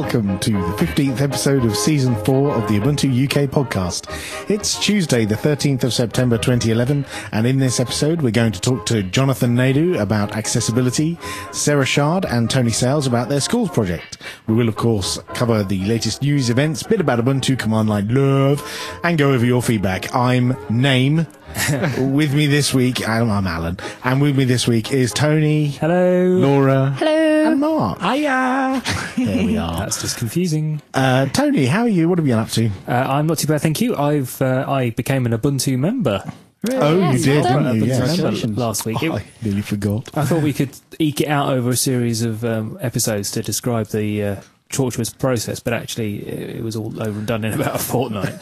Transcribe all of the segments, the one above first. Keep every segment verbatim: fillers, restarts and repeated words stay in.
welcome to the fifteenth episode of Season four of the Ubuntu U K podcast. It's Tuesday, the thirteenth of September twenty eleven, and in this episode we're going to talk to Jonathan Naidu about accessibility, Sarah Shard and Tony Sales about their schools project. We will, of course, cover the latest news, events, bit about Ubuntu, command line love, and go over your feedback. I'm Name. With me this week, I'm, I'm Alan, and with me this week is Tony. Hello. Laura. Hello. And Mark. Hiya. There we are. That's just confusing. Uh, Tony, how are you? What have you been up to? Uh, I'm not too bad, thank you. I've uh, I became an Ubuntu member. Oh, Yes, you did, well didn't done. you? Ubuntu Yes. member last week. Oh, It- I nearly forgot. I thought we could eke it out over a series of um, episodes to describe the uh, tortuous process, but actually it, it was all over and done in about a fortnight.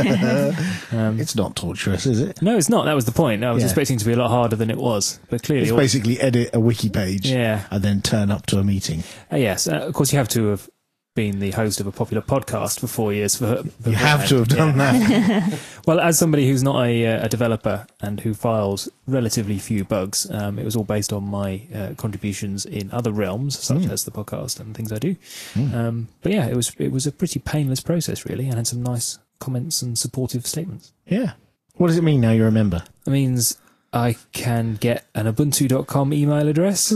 um, It's not torturous, is it? no, it's not. That was the point. I was Yeah. expecting it to be a lot harder than it was, but clearly, It's all- basically edit a wiki page yeah. and then turn up to a meeting. Uh, yes, uh, of course you have to have been the host of a popular podcast for four years. For, for You have to have done that. Well, as somebody who's not a, uh, a developer and who files relatively few bugs, um, it was all based on my uh, contributions in other realms, such Mm. as the podcast and things I do. Mm. Um, but yeah, it was it was a pretty painless process, really, and had some nice comments and supportive statements. Yeah. What does it mean now you're a member? It means I can get an ubuntu dot com email address, uh,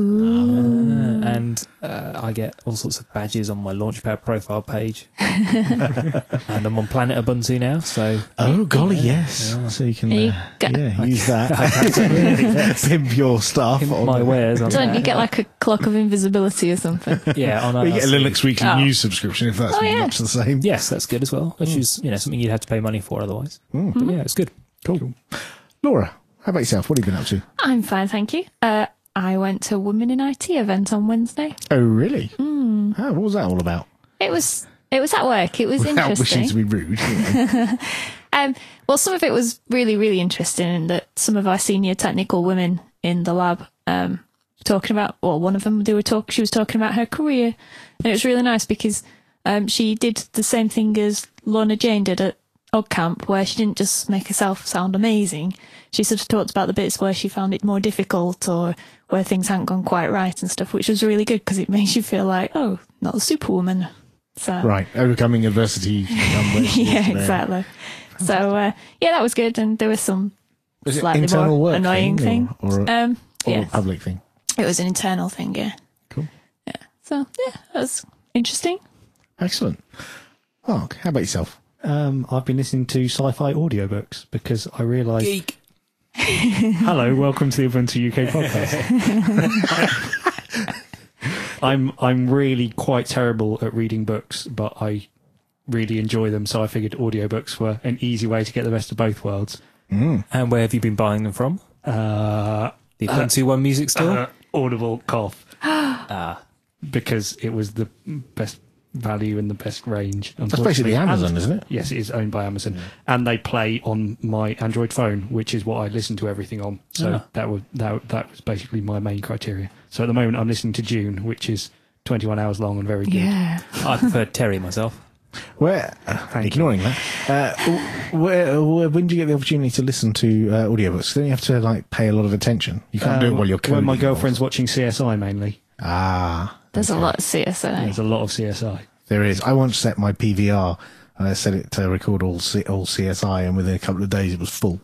and uh, I get all sorts of badges on my Launchpad profile page. And I'm on Planet Ubuntu now, so Oh, golly, Yeah, yes. yeah. So you can You uh, get- yeah, use I that. Pimp your stuff. in on my the- wares. On Don't that. you get like a clock of invisibility or something? Yeah, on Well, you get a our- Linux Weekly Oh. News subscription if that's Oh, yeah. much the same. Yes, that's good as well, which is, you know, something you'd have to pay money for otherwise. Mm. But yeah, it's good. Cool. Laura, how about yourself? What have you been up to? I'm fine, thank you. Uh, I went to a Women in I T event on Wednesday. Oh, really? Mm. Oh, what was that all about? It was it was at work. It was Without interesting. wishing to be rude. you know. Um, well, some of it was really, really interesting in that some of our senior technical women in the lab um, talking about, well, one of them, they were talk, she was talking about her career. And it was really nice because um, she did the same thing as Lorna Jane did at OggCamp, where she didn't just make herself sound amazing. She sort of talked about the bits where she found it more difficult or where things hadn't gone quite right and stuff, which was really good because it makes you feel like, oh, not a superwoman. So, Right, overcoming adversity. to become where she is yeah, today. exactly. So, uh, yeah, that was good. And there was some Was it slightly internal more work annoying thing, thing. or, or, a, Um, or yeah, a public thing? it was an internal thing, yeah. Cool. Yeah. So, yeah, that was interesting. Excellent. Mark, how about yourself? Um, I've been listening to sci-fi audiobooks because I realised... Hello, welcome to the Ubuntu U K podcast. I'm I'm really quite terrible at reading books, but I really enjoy them, so I figured audiobooks were an easy way to get the best of both worlds. Mm. And where have you been buying them from? Uh, The Ubuntu One Music Store? uh, Audible cough, Ah, because it was the best value and the best range. That's basically Amazon, And- isn't it? Yes, it is owned by Amazon, and they play on my Android phone, which is what I listen to everything on. So Ah. that was that that was basically my main criteria. So at the moment, I'm listening to June, which is twenty-one hours long and very good. Yeah. I preferred Terry myself. Where, uh, ignoring that, uh, where, where, when do you get the opportunity to listen to uh, audiobooks? Don't you have to like pay a lot of attention? You can't do it Um, while you're coding. When my or- girlfriend's watching C S I mainly, Ah, There's a lot of C S I. there's a lot of C S I. there is. I once set my P V R. And I set it to record all C- all C S I, and within a couple of days it was full.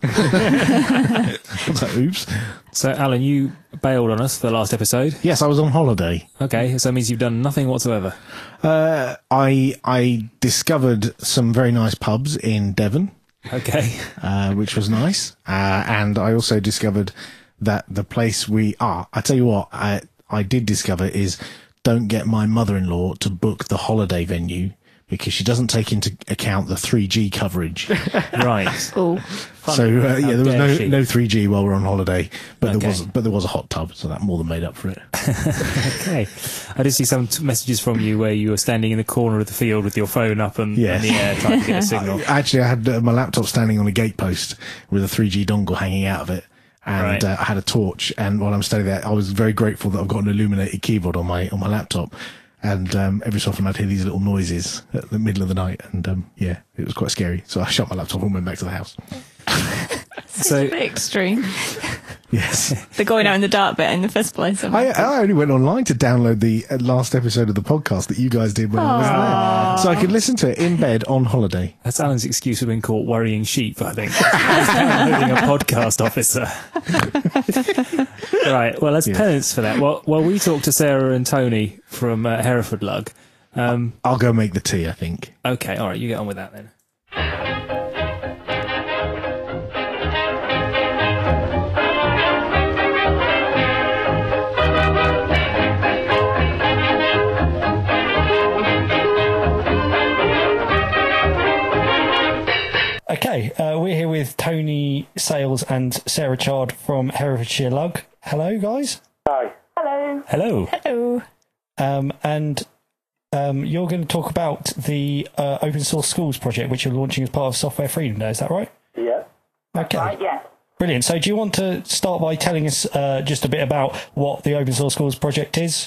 I was like, oops. So, Alan, you bailed on us for the last episode. Yes, I was on holiday. Okay, so that means you've done nothing whatsoever. Uh, I I discovered some very nice pubs in Devon, Okay. uh, which was nice. Uh, and I also discovered that the place we are, I tell you what, I, I did discover is don't get my mother-in-law to book the holiday venue because she doesn't take into account the three G coverage. Right. Oh, So uh, yeah, there was dare no she. no three G while we we're on holiday, but Okay. there was but there was a hot tub, so that more than made up for it. Okay. I did see some t- messages from you where you were standing in the corner of the field with your phone up and Yes. in the air trying to get a signal. Actually, I had uh, my laptop standing on a gatepost with a three G dongle hanging out of it. And Right. uh, I had a torch, and while I'm standing there, I was very grateful that I've got an illuminated keyboard on my on my laptop. And um, every so often I'd hear these little noises at the middle of the night, and um, yeah, it was quite scary. So I shut my laptop and went back to the house. it's So- a bit extreme. Yes. The going out in the dark bit in the first place. I, I only went online to download the uh, last episode of the podcast that you guys did when I was there. So I could listen to it in bed on holiday. That's Alan's excuse for being caught worrying sheep, I think. Downloading a podcast officer. Right, well, as Yeah. penance for that, well, while we talk to Sarah and Tony from uh, Hereford Lug, um, I'll go make the tea, I think. okay, all right, you get on with that then. Okay, uh, we're here with Tony Sales and Sarah Chard from Herefordshire Lug. Hello, guys. Hi. Hello. Hello. Hello. Um, and um, you're going to talk about the uh, Open Source Schools project, which you're launching as part of Software Freedom Day. Is that right? Yeah. Okay. Right, yes. Brilliant. So do you want to start by telling us uh, just a bit about what the Open Source Schools project is?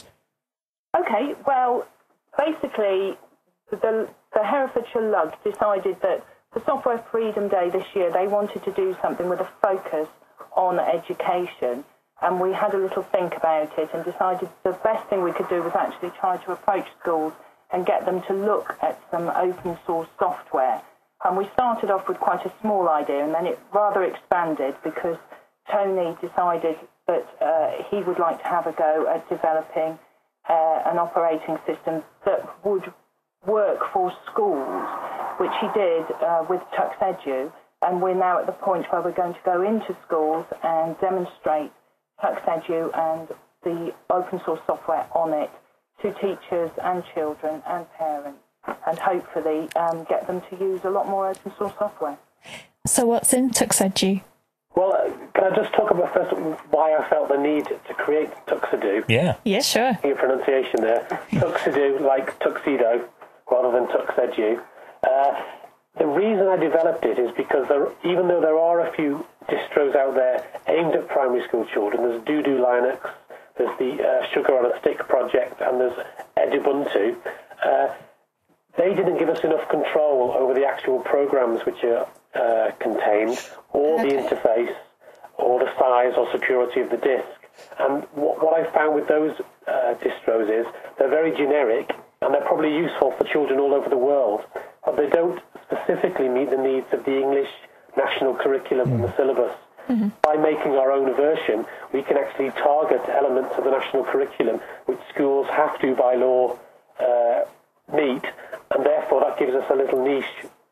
Okay, well, basically, the, the Herefordshire Lug decided that for Software Freedom Day this year, they wanted to do something with a focus on education. And we had a little think about it and decided the best thing we could do was actually try to approach schools and get them to look at some open source software. And we started off with quite a small idea, and then it rather expanded because Tony decided that uh, he would like to have a go at developing uh, an operating system that would work for schools, which he did uh, with TuxEdu. And we're now at the point where we're going to go into schools and demonstrate TuxEdu and the open source software on it to teachers and children and parents, and hopefully um, get them to use a lot more open source software. So what's in TuxEdu? Well, uh, can I just talk about first why I felt the need to create TuxEdu? Yeah. Yeah, sure. Your pronunciation there. TuxEdu, like tuxedo, rather than TuxEdu. Uh, the reason I developed it is because there, even though there are a few distros out there aimed at primary school children, there's Doodoo Linux, there's the uh, Sugar on a Stick project, and there's Edubuntu. Uh, they didn't give us enough control over the actual programs which are uh, contained, or the interface, or the size or security of the disk. And what, what I found with those uh, distros is they're very generic, and they're probably useful for children all over the world, but they don't specifically meet the needs of the English national curriculum and the syllabus. Mm-hmm. By making our own version, we can actually target elements of the national curriculum which schools have to, by law, uh, meet, and therefore that gives us a little niche.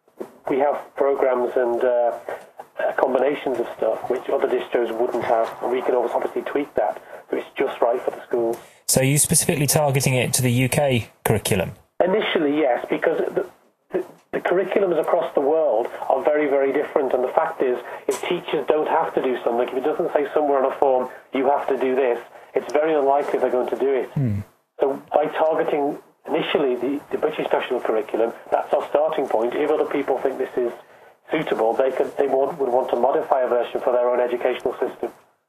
We have programs and uh, uh, combinations of stuff which other distros wouldn't have, and we can obviously tweak that so it's just right for the schools. So are you specifically targeting it to the U K curriculum? Initially, yes, because the, the, the curriculums across the world are very, very different, and the fact is, if teachers don't have to do something, if it doesn't say somewhere on a form, you have to do this, it's very unlikely they're going to do it. Hmm. So by targeting initially the, the British national curriculum, that's our starting point. If other people think this is suitable, they could they would, would want to modify a version for their own educational system.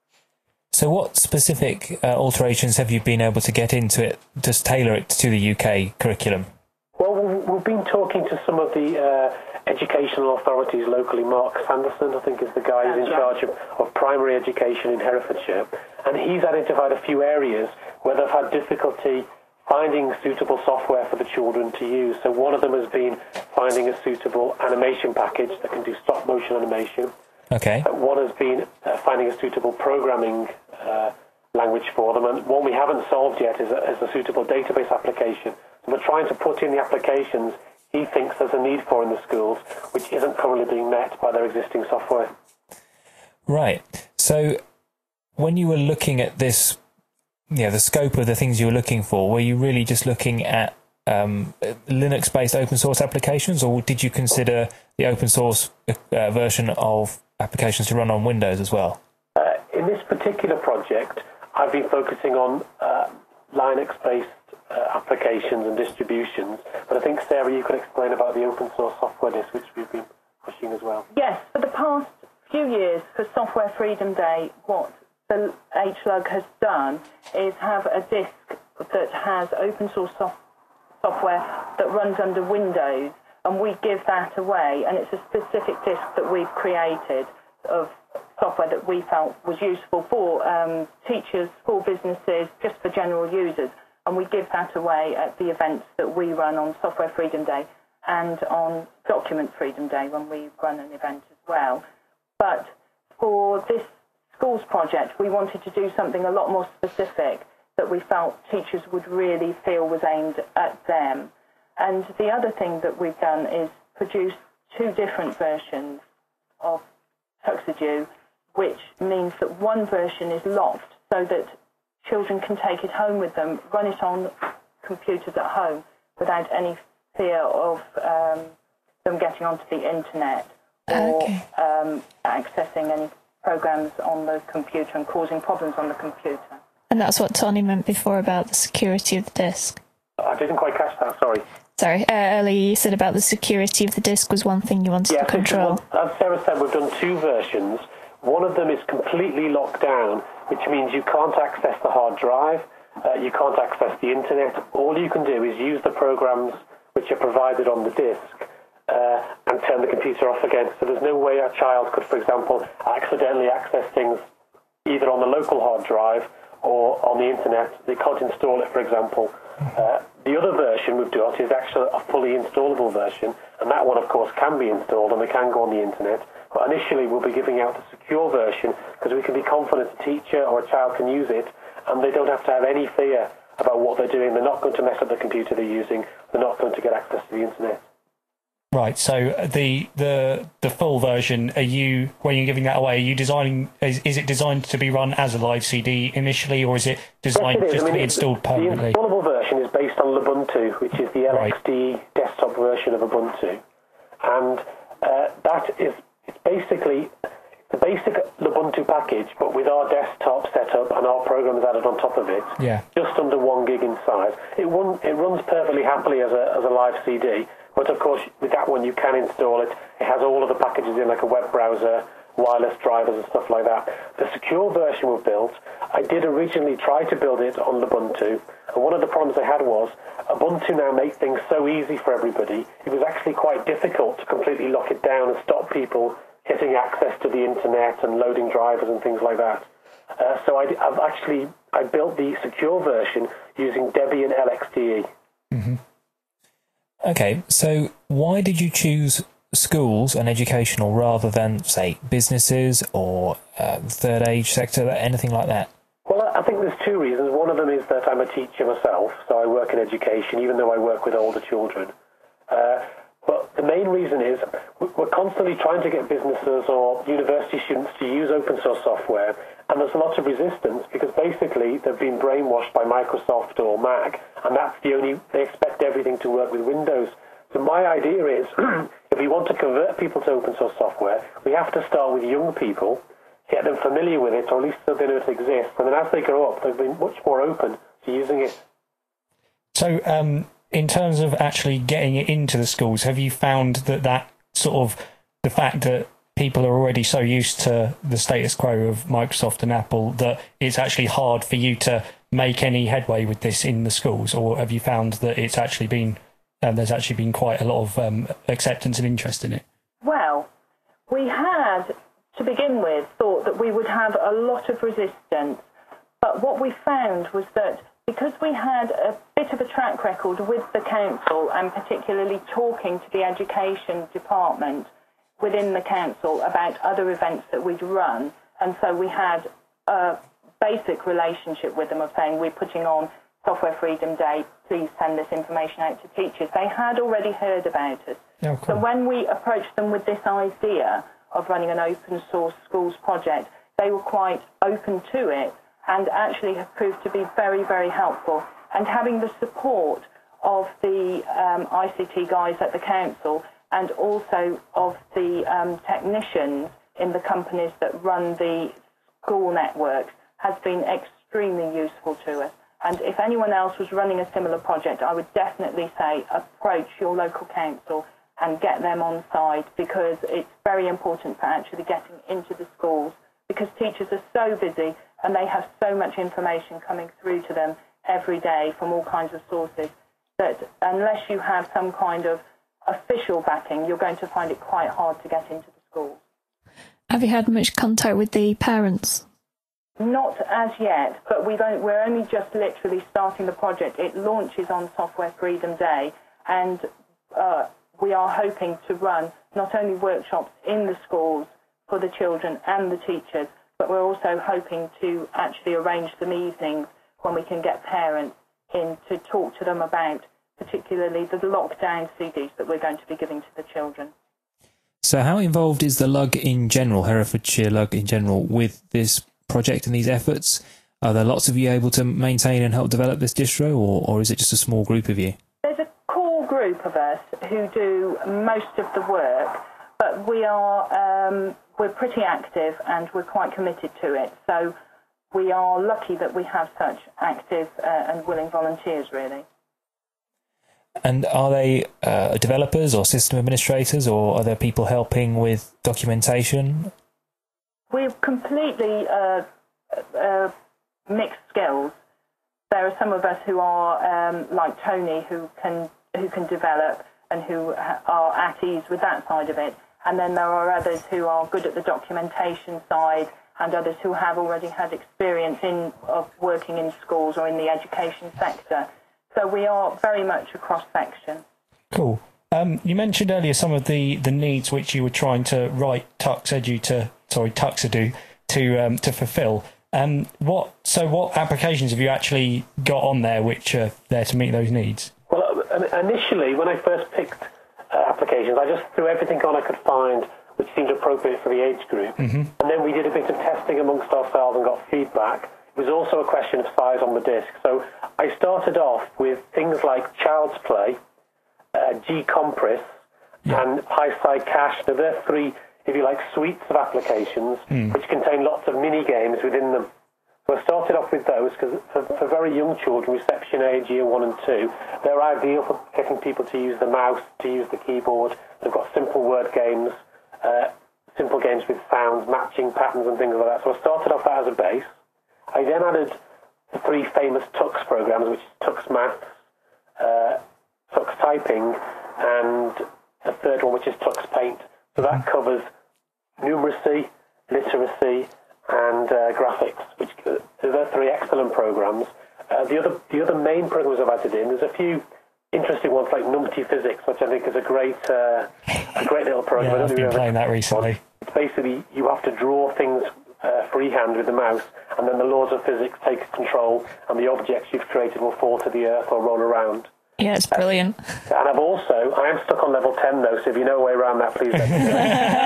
So what specific uh, alterations have you been able to get into it to tailor it to the U K curriculum? Well, we've been talking to some of the uh, educational authorities locally. Mark Sanderson, I think, is the guy who's in charge of, of primary education in Herefordshire, and he's identified a few areas where they've had difficulty finding suitable software for the children to use. So one of them has been finding a suitable animation package that can do stop motion animation. Okay. Uh, one has been uh, finding a suitable programming uh, language for them, and one we haven't solved yet is a, is a suitable database application. So we're trying to put in the applications he thinks there's a need for in the schools, which isn't currently being met by their existing software. Right. So when you were looking at this, yeah, the scope of the things you were looking for, were you really just looking at um, Linux-based open source applications, or did you consider the open source uh, version of applications to run on Windows as well? Uh, in this particular project, I've been focusing on uh, Linux-based uh, applications and distributions, but I think, Sarah, you could explain about the open source software disk, which we've been pushing as well. Yes, for the past few years, for Software Freedom Day, what the H Lug has done is have a disk that has open source soft- software that runs under Windows, and we give that away, and it's a specific disk that we've created of software that we felt was useful for um, teachers, for businesses, just for general users. And we give that away at the events that we run on Software Freedom Day and on Document Freedom Day when we run an event as well. But for this schools project, we wanted to do something a lot more specific that we felt teachers would really feel was aimed at them. And the other thing that we've done is produce two different versions of Tuxedo, which means that one version is locked so that children can take it home with them, run it on computers at home without any fear of um, them getting onto the internet or okay. um, accessing any programs on the computer and causing problems on the computer. And that's what Tony meant before about the security of the disk. I didn't quite catch that, sorry. Sorry, uh, earlier you said about the security of the disk was one thing you wanted yeah, to control. As Sarah said, we've done two versions. One of them is completely locked down, which means you can't access the hard drive, uh, you can't access the internet. All you can do is use the programs which are provided on the disk uh, and turn the computer off again. So there's no way a child could, for example, accidentally access things either on the local hard drive or on the internet. They can't install it, for example. Uh, the other version we've got is actually a fully installable version, and that one, of course, can be installed and they can go on the internet. But initially, we'll be giving out the secure version because we can be confident a teacher or a child can use it, and they don't have to have any fear about what they're doing. They're not going to mess up the computer they're using. They're not going to get access to the internet. Right. So the the the full version, are you when you're giving that away? Are you designing? Is, is it designed to be run as a live C D initially, or is it designed yes, it is. just I mean, to be installed permanently? The installable version is based on Ubuntu, which is the L X D right. desktop version of Ubuntu, and uh, that is it's basically the basic Ubuntu package, but with our desktop set up and our programs added on top of it. Yeah. Just under one gig in size. It run, it runs perfectly happily as a as a live C D. But of course, with that one, you can install it. It has all of the packages in, like a web browser, wireless drivers and stuff like that. The secure version we built, I did originally try to build it on Ubuntu. And one of the problems I had was, Ubuntu now makes things so easy for everybody. It was actually quite difficult to completely lock it down and stop people getting access to the internet and loading drivers and things like that. Uh, so I, I've actually, I built the secure version using Debian L X D E. Mm-hmm. Okay, so why did you choose schools and educational rather than, say, businesses or uh, third age sector, anything like that? Well, I think there's two reasons. One of them is that I'm a teacher myself, so I work in education, even though I work with older children. Uh, but the main reason is we're constantly trying to get businesses or university students to use open source software, and there's a lot of resistance because basically they've been brainwashed by Microsoft or Mac, and that's the only, they expect everything to work with Windows. So my idea is, if we want to convert people to open source software, we have to start with young people, get them familiar with it, or at least so they know it exists, and then as they grow up, they've been much more open to using it. So, um, in terms of actually getting it into the schools, have you found that that sort of, the fact that people are already so used to the status quo of Microsoft and Apple that it's actually hard for you to make any headway with this in the schools, or have you found that it's actually been um, there's actually been quite a lot of um, acceptance and interest in it? Well, we had, to begin with, thought that we would have a lot of resistance, but what we found was that because we had a bit of a track record with the council and particularly talking to the education department within the council about other events that we'd run, and so we had a basic relationship with them of saying, we're putting on Software Freedom Day, please send this information out to teachers. They had already heard about us. Oh, cool. So when we approached them with this idea of running an open source schools project, they were quite open to it and actually have proved to be very, very helpful. And having the support of the um, I C T guys at the council and also of the um, technicians in the companies that run the school networks has been extremely useful to us. And if anyone else was running a similar project, I would definitely say approach your local council and get them on side, because it's very important for actually getting into the schools, because teachers are so busy and they have so much information coming through to them every day from all kinds of sources that unless you have some kind of official backing, you're going to find it quite hard to get into the schools. Have you had much contact with the parents? Not as yet, but we've only, we're only just literally starting the project. It launches on Software Freedom Day, and uh, we are hoping to run not only workshops in the schools for the children and the teachers, but we're also hoping to actually arrange some evenings when we can get parents in to talk to them about particularly the lockdown C Ds that we're going to be giving to the children. So how involved is the Lug in general, Herefordshire Lug in general, with this project and these efforts? Are there lots of you able to maintain and help develop this distro, or, or is it just a small group of you? There's a core group of us who do most of the work, but we are um, we're pretty active and we're quite committed to it. So we are lucky that we have such active uh, and willing volunteers, really. And are they uh, developers or system administrators, or are there people helping with documentation? We're completely uh, uh, mixed skills. There are some of us who are um, like Tony, who can who can develop and who ha- are at ease with that side of it. And then there are others who are good at the documentation side, and others who have already had experience in of working in schools or in the education sector. So we are very much a cross-section. Cool. Um, you mentioned earlier some of the, the needs which you were trying to write Tuxedu to sorry Tuxedo to um, to fulfil. Um, what so what applications have you actually got on there which are there to meet those needs? Well, initially when I first picked uh, applications, I just threw everything on I could find which seemed appropriate for the age group, mm-hmm. and then we did a bit of testing amongst ourselves and got feedback. It was also a question of size on the disc. So I started off with things like Child's Play, uh, G-Compress, yeah. and PySci Cache. Now, they're three, if you like, suites of applications mm. which contain lots of mini-games within them. So I started off with those because for, for very young children, reception age, year one and two, they're ideal for getting people to use the mouse, to use the keyboard. They've got simple word games, uh, simple games with sounds, matching patterns and things like that. So I started off that as a base. I then added the three famous Tux programs, which is Tux Maths, uh, Tux Typing, and the third one, which is Tux Paint. So that covers numeracy, literacy, and uh, graphics, which uh, they're three excellent programs. Uh, the other the other main programs I've added in, there's a few interesting ones like Numpty Physics, which I think is a great uh, a great little program. Yeah, I've been playing that recently. It's basically you have to draw things Uh, freehand with the mouse, and then the laws of physics take control, and the objects you've created will fall to the earth or roll around. Yeah, it's brilliant. Uh, and I've also, I am stuck on level ten though, so if you know a way around that, please let me know.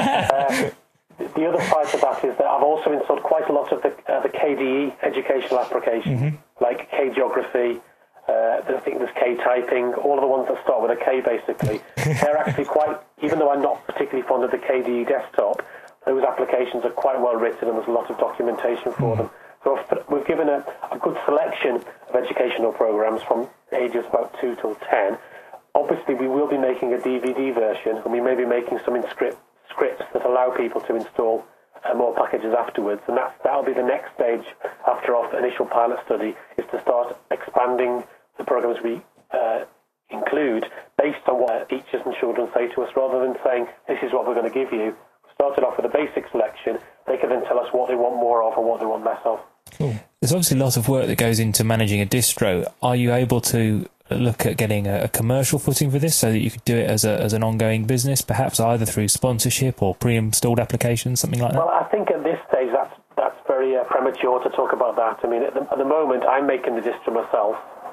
uh, the other side of that is that I've also installed quite a lot of the, uh, the K D E educational applications, mm-hmm. like K-Geography, uh, I think there's K-Typing, all of the ones that start with a K basically. They're actually quite, even though I'm not particularly fond of the K D E desktop, those applications are quite well written and there's a lot of documentation for mm. them. So we've given a, a good selection of educational programs from ages about two till ten. Obviously, we will be making a D V D version, and we may be making some in script, scripts that allow people to install uh, more packages afterwards. And that's, that'll be the next stage after our initial pilot study, is to start expanding the programs we uh, include based on what teachers and children say to us, rather than saying, this is what we're going to give you. Started off with a basic selection, they can then tell us what they want more of and what they want less of. Cool. There's obviously a lot of work that goes into managing a distro. Are you able to look at getting a, a commercial footing for this so that you could do it as, a, as an ongoing business, perhaps either through sponsorship or pre-installed applications, something like that? Well, I think at this stage that's, that's very uh, premature to talk about that. I mean, at the, at the moment, I'm making the distro myself,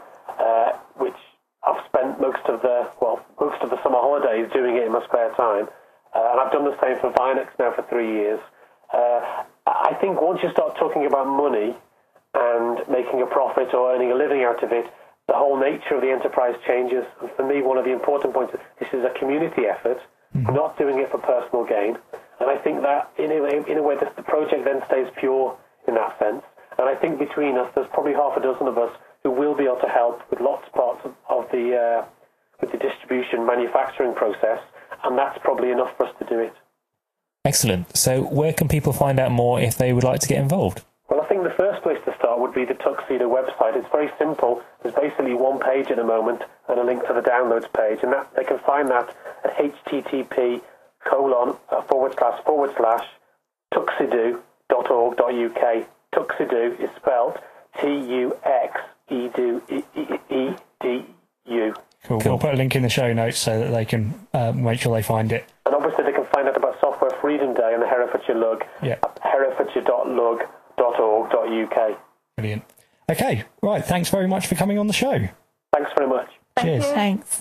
uh, which I've spent most of the, well, most of the summer holidays doing it in my spare time. Uh, and I've done the same for Vinex now for three years. Uh, I think once you start talking about money and making a profit or earning a living out of it, the whole nature of the enterprise changes. And for me, one of the important points is this is a community effort, mm-hmm. not doing it for personal gain. And I think that in a, in a way that the project then stays pure in that sense. And I think between us, there's probably half a dozen of us who will be able to help with lots of parts of, of the uh, with the distribution manufacturing process. And that's probably enough for us to do it. Excellent. So where can people find out more if they would like to get involved? Well, I think the first place to start would be the Tuxedo website. It's very simple. There's basically one page at the moment and a link to the downloads page. And that they can find that at http colon uh, forward slash forward slash tuxedo dot org dot U K. Tuxedo is spelled T U X E D U. Cool. We'll put a link in the show notes so that they can uh, make sure they find it. And obviously they can find out about Software Freedom Day and the Herefordshire Lug Yeah. at herefordshire dot lug dot org dot U K. Brilliant. Okay, right. Thanks very much for coming on the show. Thanks very much. Cheers. Thanks.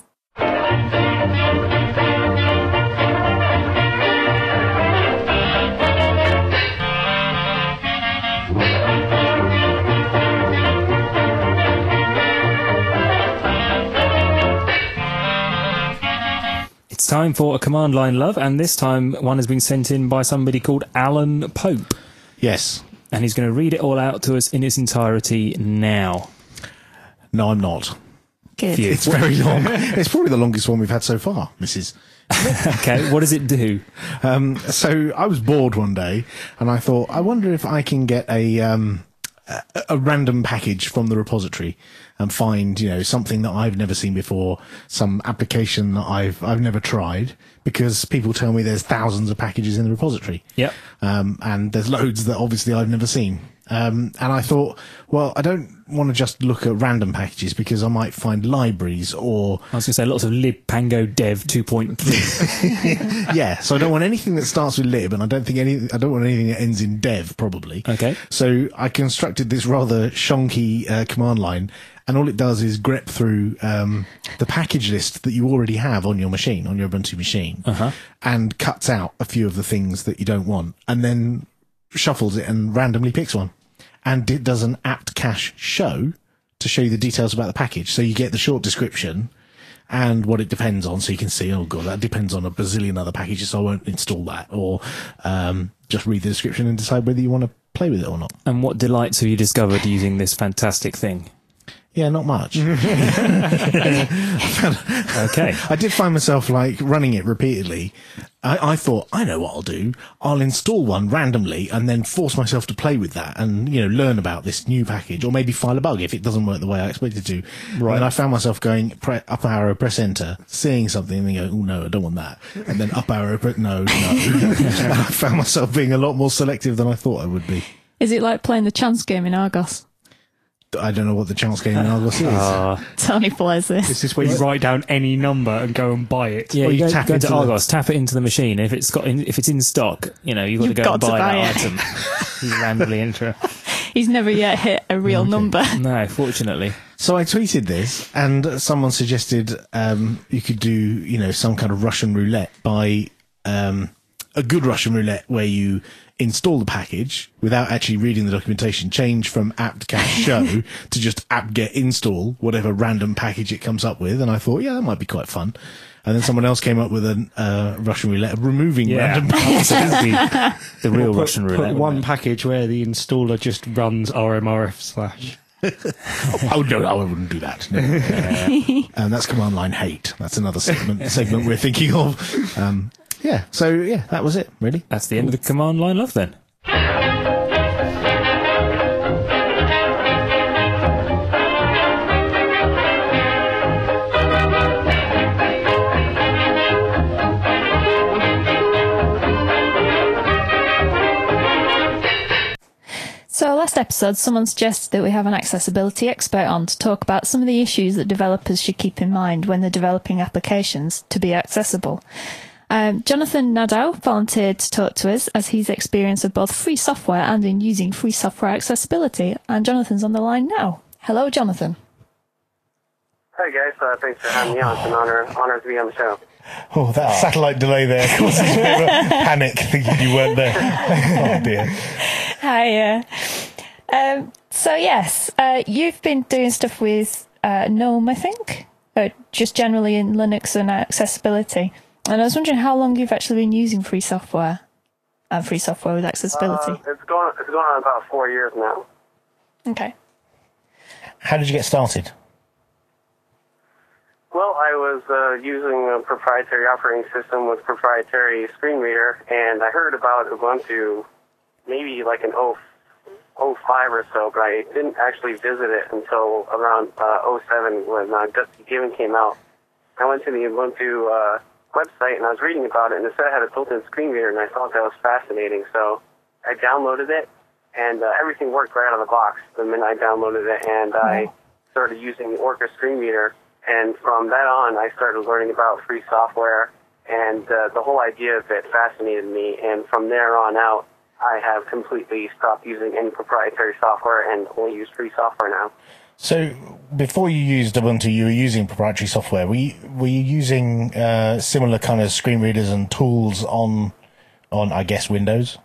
It's time for a command line love, and this time one has been sent in by somebody called Alan Pope, Yes. and he's going to read it all out to us in its entirety now. No, I'm not. Good. Phew. It's very long. It's probably the longest one we've had so far, Missus Okay, what does it do? Um, so I was bored one day, and I thought, I wonder if I can get a um, a, a random package from the repository and find, you know, something that I've never seen before, some application that I've I've never tried, because people tell me there's thousands of packages in the repository. Yep. Um, and there's loads that obviously I've never seen. Um, and I thought, well, I don't want to just look at random packages because I might find libraries or I was going to say lots of libpango dev two point three. yeah. So I don't want anything that starts with lib, and I don't think any. I don't want anything that ends in dev, probably. Okay. So I constructed this rather shonky uh, command line, and all it does is grep through um, the package list that you already have on your machine, on your Ubuntu machine, Uh-huh. and cuts out a few of the things that you don't want, and then shuffles it and randomly picks one. And it does an apt cache show to show you the details about the package. So you get the short description and what it depends on. So you can see, oh god, that depends on a bazillion other packages, so I won't install that. Or um, just read the description and decide whether you want to play with it or not. And what delights have you discovered using this fantastic thing? Yeah, not much. Okay. I did find myself like running it repeatedly. I, I thought, I know what I'll do. I'll install one randomly and then force myself to play with that and, you know, learn about this new package, or maybe file a bug if it doesn't work the way I expect it to. Right. And I found myself going pre- up arrow, press enter, seeing something and then go, oh no, I don't want that. And then up arrow, press no, no. And I found myself being a lot more selective than I thought I would be. Is it like playing the chance game in Argos? I don't know what the chance game in Argos is. Uh, Tony plays this. Is this where you write down any number and go and buy it? yeah, Or you you go, tap go into to the- Argos, tap it into the machine. If it's got, in, if it's in stock, you know, you've got You've to go got and to buy buy that it. item. You randomly enter. He's never yet hit a real number. No, fortunately. So I tweeted this, and someone suggested um, you could do, you know, some kind of Russian roulette by um, a good Russian roulette where you install the package without actually reading the documentation, change from apt cache show to just apt get install whatever random package it comes up with. And I thought, yeah, that might be quite fun. And then someone else came up with a uh, Russian roulette of removing Yeah, random packages. the, the real Put- Russian put roulette. one wouldn't package where the installer just runs R M R F slash. Oh no, I wouldn't do that. No. And that's command line hate. That's another segment segment we're thinking of. Um, yeah. So yeah, that was it. Really. it? That's the end of the command line love then. So last episode, someone suggested that we have an accessibility expert on to talk about some of the issues that developers should keep in mind when they're developing applications to be accessible. Um, Jonathan Nadeau volunteered to talk to us as he's experienced with both free software and in using free software accessibility. And Jonathan's on the line now. Hello, Jonathan. Hi guys, uh, thanks for having me on. It's an honor, honor to be on the show. Oh, that satellite delay there caused us a bit of a panic thinking you weren't there. Oh dear. Hi. Uh, um, so yes, uh, you've been doing stuff with uh, GNOME, I think, uh, just generally in Linux and accessibility. And I was wondering how long you've actually been using free software and free software with accessibility. Uh, it's going, it's going on about four years now. Okay. How did you get started? Well, I was uh, using a proprietary operating system with proprietary screen reader, and I heard about Ubuntu maybe like in oh five or so, but I didn't actually visit it until around uh, oh seven when uh, Dusty Given came out. I went to the Ubuntu uh, website and I was reading about it, and it said it had a built-in screen reader, and I thought that was fascinating. So I downloaded it, and uh, everything worked right out of the box the minute I downloaded it, and mm-hmm. I started using the Orca screen reader, and from that on, I started learning about free software, and uh, the whole idea of it fascinated me, and from there on out, I have completely stopped using any proprietary software and only use free software now. So, before you used Ubuntu, you were using proprietary software. Were you, were you using uh, similar kind of screen readers and tools on, on I guess, Windows?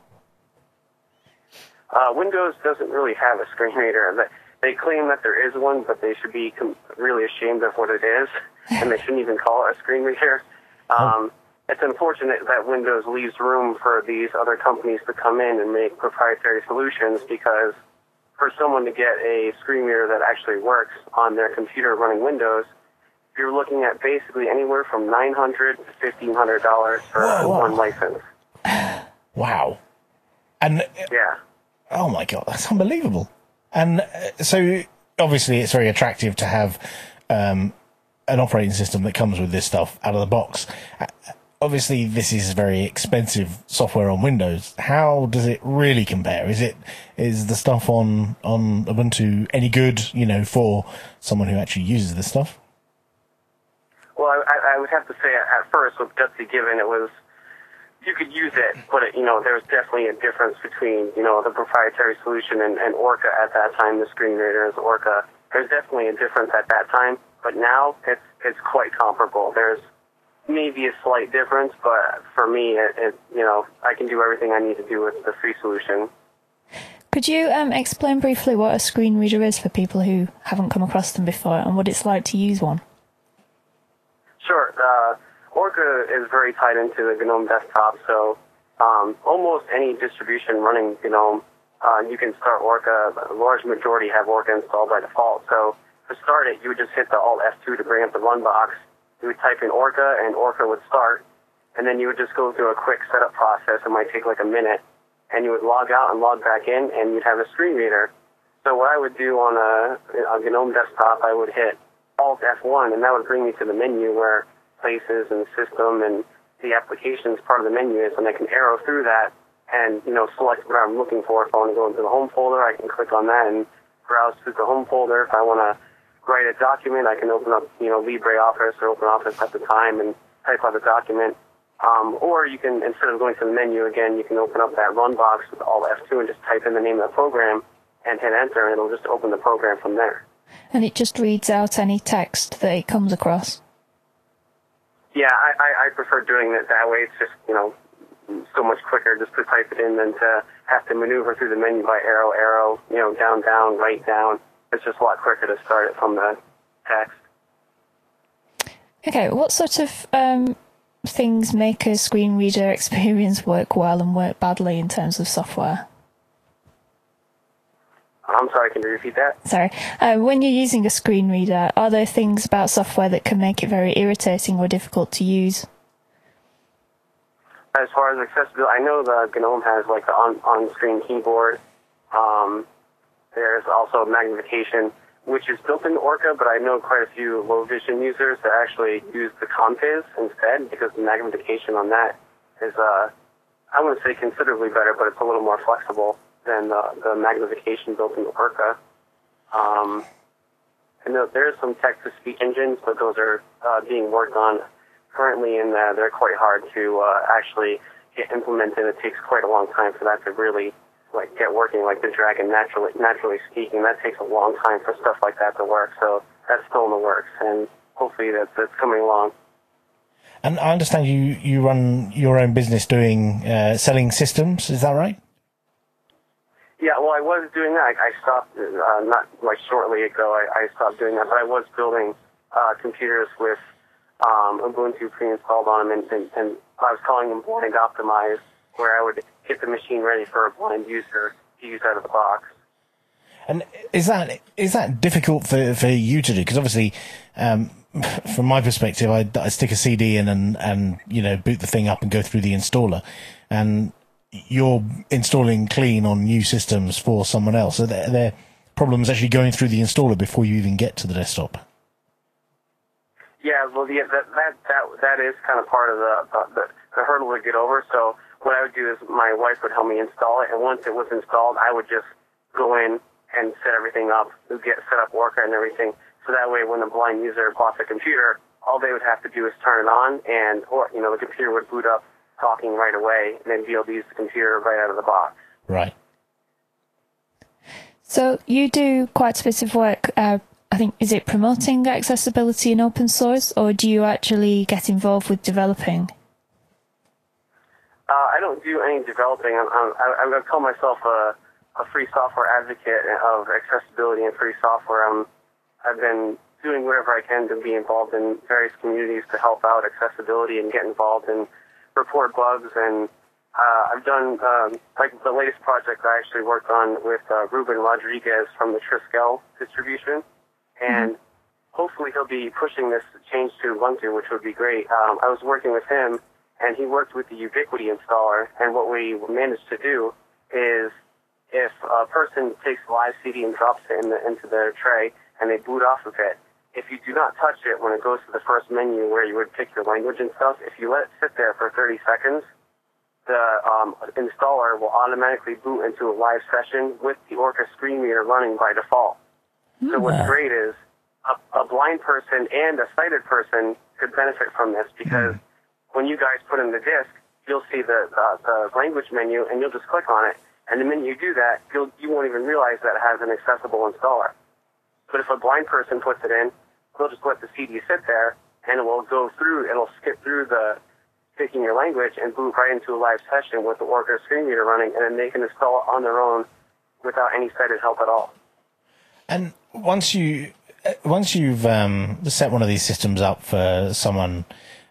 Uh, Windows doesn't really have a screen reader. They claim that there is one, but they should be com- really ashamed of what it is, and they shouldn't even call it a screen reader. Um, oh. It's unfortunate that Windows leaves room for these other companies to come in and make proprietary solutions, because for someone to get a screen reader that actually works on their computer running Windows, you're looking at basically anywhere from nine hundred dollars to fifteen hundred dollars for Whoa. one license. Wow. And yeah. Oh my God, that's unbelievable. And uh, so obviously it's very attractive to have um, an operating system that comes with this stuff out of the box. Uh, obviously this is very expensive software on Windows. How does it really compare? Is it is the stuff on, on Ubuntu any good, you know, for someone who actually uses this stuff? Well, I, I would have to say at first with Gutsy Given, it was, you could use it, but it, you know, there's definitely a difference between, you know, the proprietary solution and, and Orca at that time, the screen reader is Orca. There's definitely a difference at that time, but now it's it's quite comparable. There's maybe a slight difference, but for me, it, it you know, I can do everything I need to do with the free solution. Could you um, explain briefly what a screen reader is for people who haven't come across them before, and what it's like to use one? Sure. Uh, Orca is very tied into the GNOME desktop, so um, almost any distribution running GNOME, uh, you can start Orca. A large majority have Orca installed by default. So to start it, you would just hit the Alt F two to bring up the run box. You would type in Orca, and Orca would start, and then you would just go through a quick setup process. It might take like a minute, and you would log out and log back in, and you'd have a screen reader. So what I would do on a, a GNOME desktop, I would hit Alt F one, and that would bring me to the menu where Places and System and the Applications part of the menu is, and I can arrow through that and, you know, select what I'm looking for. If I want to go into the home folder, I can click on that and browse through the home folder. If I want to write a document, I can open up, you know, LibreOffice or OpenOffice at the time and type out the document. Um, or you can, instead of going to the menu again, you can open up that run box with Alt F two and just type in the name of the program and hit enter, and it'll just open the program from there. And it just reads out any text that it comes across? Yeah, I, I, I prefer doing it that way. It's just, you know, so much quicker just to type it in than to have to maneuver through the menu by arrow, arrow, you know, down, down, right, down. It's just a lot quicker to start it from the text. Okay, what sort of um, things make a screen reader experience work well and work badly in terms of software? I'm sorry, can you repeat that? Sorry. Uh, when you're using a screen reader, are there things about software that can make it very irritating or difficult to use? As far as accessibility, I know the GNOME has like the on, on-screen keyboard. Um, there's also magnification, which is built into Orca, but I know quite a few low vision users that actually use the Compiz instead, because the magnification on that is, uh, I wouldn't say considerably better, but it's a little more flexible than the, the magnification built into Orca. Um, and there is some text-to-speech engines, but those are uh, being worked on currently, and uh, they're quite hard to uh, actually get implemented. It takes quite a long time for that to really like get working, like the Dragon naturally, naturally speaking. That takes a long time for stuff like that to work, so that's still in the works, and hopefully that's, that's coming along. And I understand you, you run your own business doing uh, selling systems, is that right? Yeah, well, I was doing that. I, I stopped, uh, not like shortly ago, I, I stopped doing that, but I was building uh, computers with um, Ubuntu pre-installed on them, and, and, and I was calling them blind optimized, where I would get the machine ready for a blind user to use out of the box. And is that is that difficult for, for you to do? Because obviously, um, from my perspective, I, I stick a C D in and, and, you know, boot the thing up and go through the installer, and you're installing clean on new systems for someone else. Are there, are there problems actually going through the installer before you even get to the desktop? Yeah, well, yeah, that that that, that is kind of part of the, the the hurdle to get over. So what I would do is my wife would help me install it, and once it was installed, I would just go in and set everything up, get set up Orca and everything. So that way, when the blind user bought the computer, all they would have to do is turn it on, and or you know the computer would boot up talking right away, and then be able to use the computer right out of the box. Right. So you do quite a bit of work, uh, I think, is it promoting accessibility in open source, or do you actually get involved with developing? Uh, I don't do any developing. I'm, I'm, I, I call myself a, a free software advocate of accessibility and free software. I'm, I've been doing whatever I can to be involved in various communities to help out accessibility and get involved and report bugs. And uh, I've done, um, like the latest project I actually worked on with uh, Ruben Rodriguez from the Triskel distribution. And mm-hmm. hopefully he'll be pushing this change to Ubuntu, which would be great. Um, I was working with him, and he worked with the Ubiquity installer, and what we managed to do is if a person takes a live C D and drops it in the, into their tray and they boot off of it, if you do not touch it when it goes to the first menu where you would pick your language and stuff, if you let it sit there for thirty seconds, the um, installer will automatically boot into a live session with the Orca screen reader running by default. So what's great is a, a blind person and a sighted person could benefit from this because mm. when you guys put in the disk, you'll see the, the, the language menu and you'll just click on it. And the minute you do that, you'll, you won't even realize that it has an accessible installer. But if a blind person puts it in, they'll just let the C D sit there and it will go through, it'll skip through the picking your language and boot right into a live session with the Orca screen reader running, and then they can install it on their own without any sighted help at all. And once you once you've um, set one of these systems up for someone,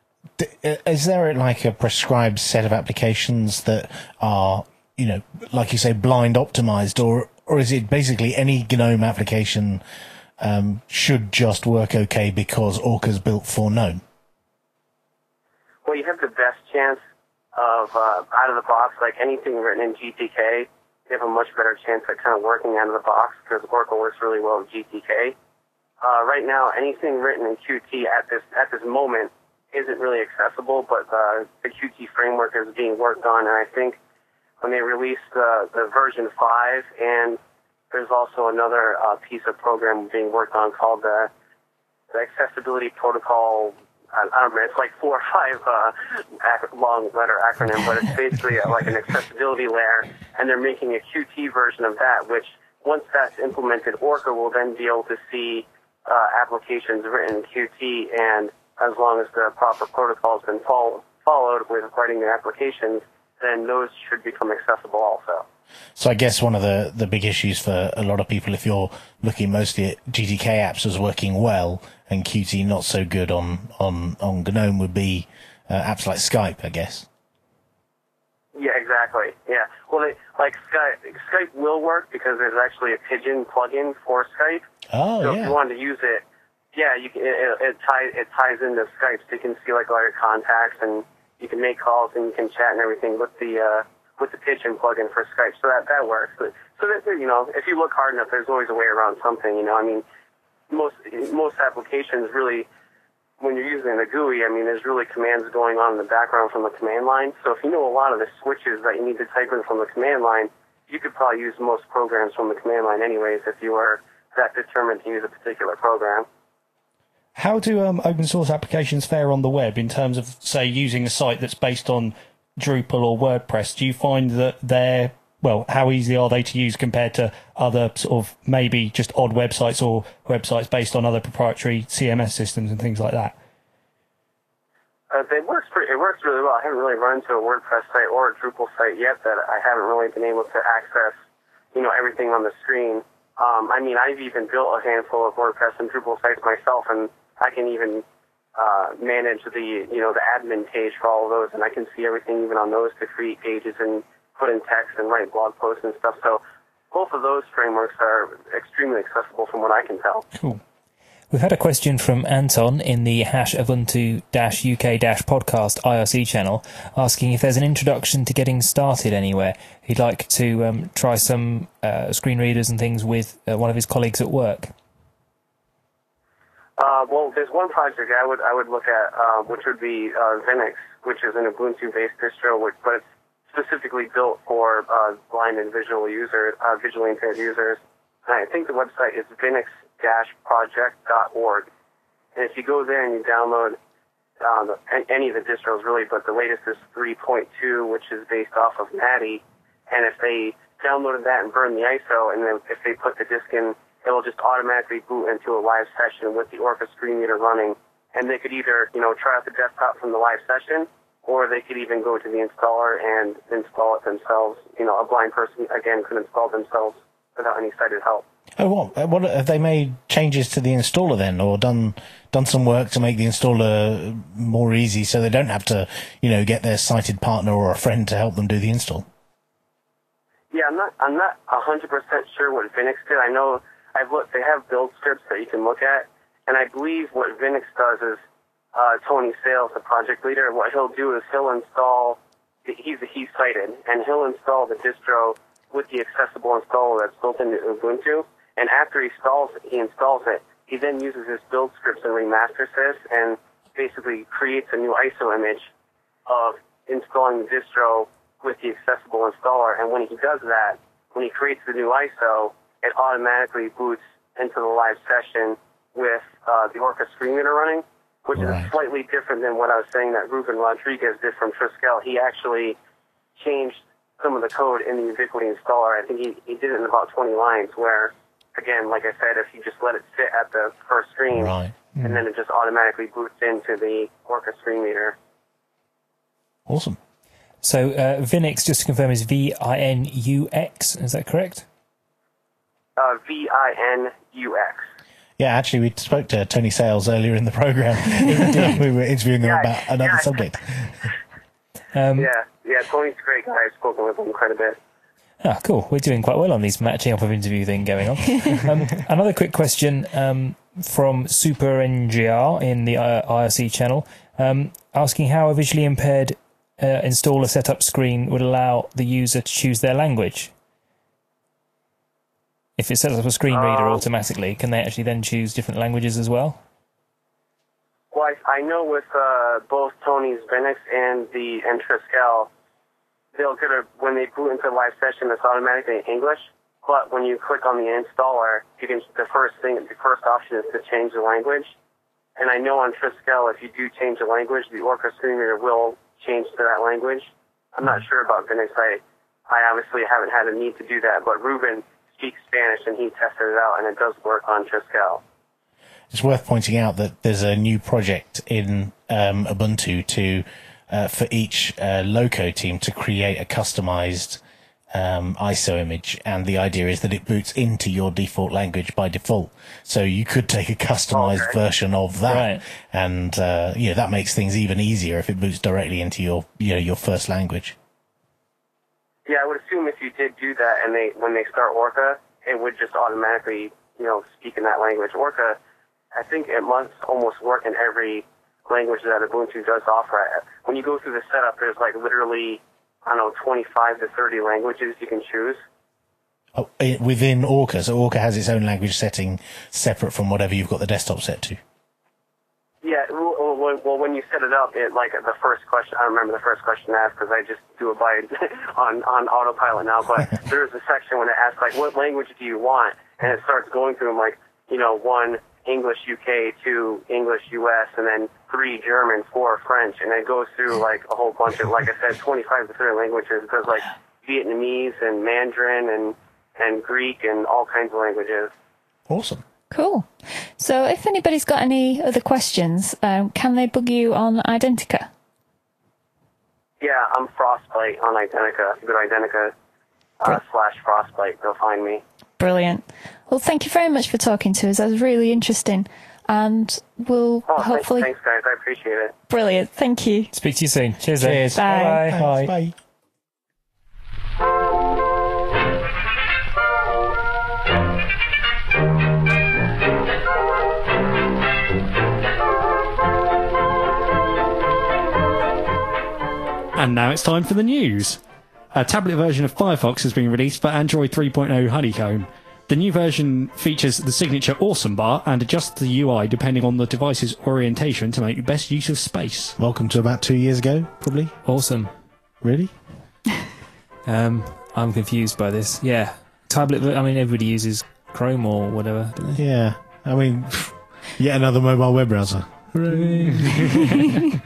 is there like a prescribed set of applications that are, you know, like you say, blind optimized, or or is it basically any GNOME application um, should just work okay because Orca's built for GNOME? Well, you have the best chance of uh, out of the box, like anything written in G T K. You have a much better chance at kind of working out of the box because Orca works really well with G T K. Uh, right now, anything written in Qt at this at this moment isn't really accessible, but uh, the Qt framework is being worked on, and I think when they release the, the version five, and there's also another uh, piece of program being worked on called the, the Accessibility Protocol. I don't know, it's like four or five uh, ac- long letter acronym, but it's basically a, like an accessibility layer, and they're making a Qt version of that, which once that's implemented, Orca will then be able to see uh, applications written in Qt, and as long as the proper protocol has been follow- followed with writing the applications, then those should become accessible also. So I guess one of the, the big issues for a lot of people, if you're looking mostly at G T K apps as working well and Qt not so good on, on, on GNOME, would be uh, apps like Skype, I guess. Yeah, exactly. Yeah. Well, they, like Skype, Skype will work because there's actually a Pigeon plugin for Skype. Oh, so yeah. if you wanted to use it, yeah, you can, it, it, it, ties, it ties into Skype, so you can see like all your contacts, and you can make calls and you can chat and everything with the uh, with the Pigeon plugin for Skype. So that that works. But, so that, you know, if you look hard enough, there's always a way around something. You know, I mean, most most applications really, when you're using the G U I, I mean, there's really commands going on in the background from the command line. So if you know a lot of the switches that you need to type in from the command line, you could probably use most programs from the command line anyways if you were that determined to use a particular program. How do um, open source applications fare on the web in terms of, say, using a site that's based on Drupal or WordPress? Do you find that they're, well, how easy are they to use compared to other sort of maybe just odd websites or websites based on other proprietary C M S systems and things like that? Uh, it works pretty, it works really well. I haven't really run into a WordPress site or a Drupal site yet that I haven't really been able to access, you know, everything on the screen. Um, I mean, I've even built a handful of WordPress and Drupal sites myself, and I can even uh, manage the, you know, the admin page for all of those, and I can see everything even on those to create pages and put in text and write blog posts and stuff. So both of those frameworks are extremely accessible from what I can tell. Cool. We've had a question from Anton in the hash Ubuntu-U K-podcast I R C channel asking if there's an introduction to getting started anywhere. He'd like to um, try some uh, screen readers and things with uh, one of his colleagues at work. Uh, well, there's one project I would I would look at, uh, which would be uh, Vinix, which is an Ubuntu-based distro, which, but it's specifically built for uh, blind and visual users, uh, visually impaired users. And I think the website is vinix dash project dot org. And if you go there and you download um, any of the distros, really, but the latest is three point two, which is based off of Natty. And if they downloaded that and burned the I S O, and then if they put the disk in, it'll just automatically boot into a live session with the Orca screen reader running. And they could either, you know, try out the desktop from the live session, or they could even go to the installer and install it themselves. You know, a blind person, again, could install themselves without any sighted help. Oh, what? What have they made changes to the installer then, or done done some work to make the installer more easy, so they don't have to, you know, get their sighted partner or a friend to help them do the install? Yeah, I'm not. I'm not a hundred percent sure what Vinix did. I know I've looked. They have build scripts that you can look at, and I believe what Vinix does is uh, Tony Sales, the project leader. What he'll do is he'll install. He's he's sighted, and he'll install the distro with the accessible installer that's built into Ubuntu. And after he installs, he installs it, he then uses his build scripts and remasters this, and basically creates a new I S O image of installing the distro with the accessible installer. And when he does that, when he creates the new I S O, it automatically boots into the live session with uh, the Orca screen reader running, which right. is slightly different than what I was saying that Ruben Rodriguez did from Triskel. He actually changed some of the code in the Ubiquity installer. I think he, he did it in about twenty lines, where, again, like I said, if you just let it sit at the first screen, right. mm. and then it just automatically boots into the Orca screen reader. Awesome. So uh, Vinix, just to confirm, is V I N U X, is that correct? Uh, V I N U X. Yeah, actually, we spoke to Tony Sales earlier in the program. We were interviewing him yeah, about another yeah. subject. um, yeah, yeah, Tony's a great guy. I've spoken with him quite a bit. Ah, cool. We're doing quite well on these matching up of interview thing going on. um, another quick question um, from Super N G R in the uh, I R C channel, um, asking how a visually impaired uh, installer setup screen would allow the user to choose their language. If it sets up a screen reader um, automatically, can they actually then choose different languages as well? Well, I, I know with uh, both Tony's Vinix and the and Triskel, they'll get a, when they boot into a live session, it's automatically in English. But when you click on the installer, you can, the first thing, the first option is to change the language. And I know on Triskel, if you do change the language, the Orca screen reader will change to that language. I'm not sure about Vinix. I, I obviously haven't had a need to do that, but Ruben speaks Spanish and he tested it out, and it does work on Triskel. It's worth pointing out that there's a new project in um, Ubuntu to uh, for each uh, Loco team to create a customized um, I S O image, and the idea is that it boots into your default language by default. So you could take a customized okay. version of that, right. and uh, you know, that makes things even easier if it boots directly into your you know your first language. Yeah, I would assume if you did do that, and they when they start Orca, it would just automatically you know speak in that language. Orca, I think it must almost work in every language that Ubuntu does offer. When you go through the setup, there's like literally, I don't know, twenty-five to thirty languages you can choose. Oh, within Orca, so Orca has its own language setting separate from whatever you've got the desktop set to. Yeah, well, well when you set it up, it like the first question, I don't remember the first question asked because I just do it by on on autopilot now. But there's a section when it asks like, what language do you want, and it starts going through them like, you know, one English U K, two English U S, and then three German, four French, and it goes through like a whole bunch of, like I said, twenty-five to thirty languages. It does like Vietnamese and Mandarin and and Greek and all kinds of languages. Awesome. Cool. So if anybody's got any other questions, um, can they bug you on Identica? Yeah, I'm Frostbite on Identica. Good Identica uh, slash Frostbite. They'll find me. Brilliant. Well, thank you very much for talking to us. That was really interesting. And we'll oh, hopefully... Thanks, thanks, guys. I appreciate it. Brilliant. Thank you. Speak to you soon. Cheers. Cheers. Bye. Bye. Bye. Bye. And now it's time for the news. A tablet version of Firefox has been released for Android three point oh Honeycomb. The new version features the signature Awesome bar and adjusts the U I depending on the device's orientation to make the best use of space. Welcome to about two years ago, probably. Awesome. Really? Um, I'm confused by this. Yeah, tablet. I mean, everybody uses Chrome or whatever, don't they? Yeah, I mean, yet another mobile web browser. Hooray.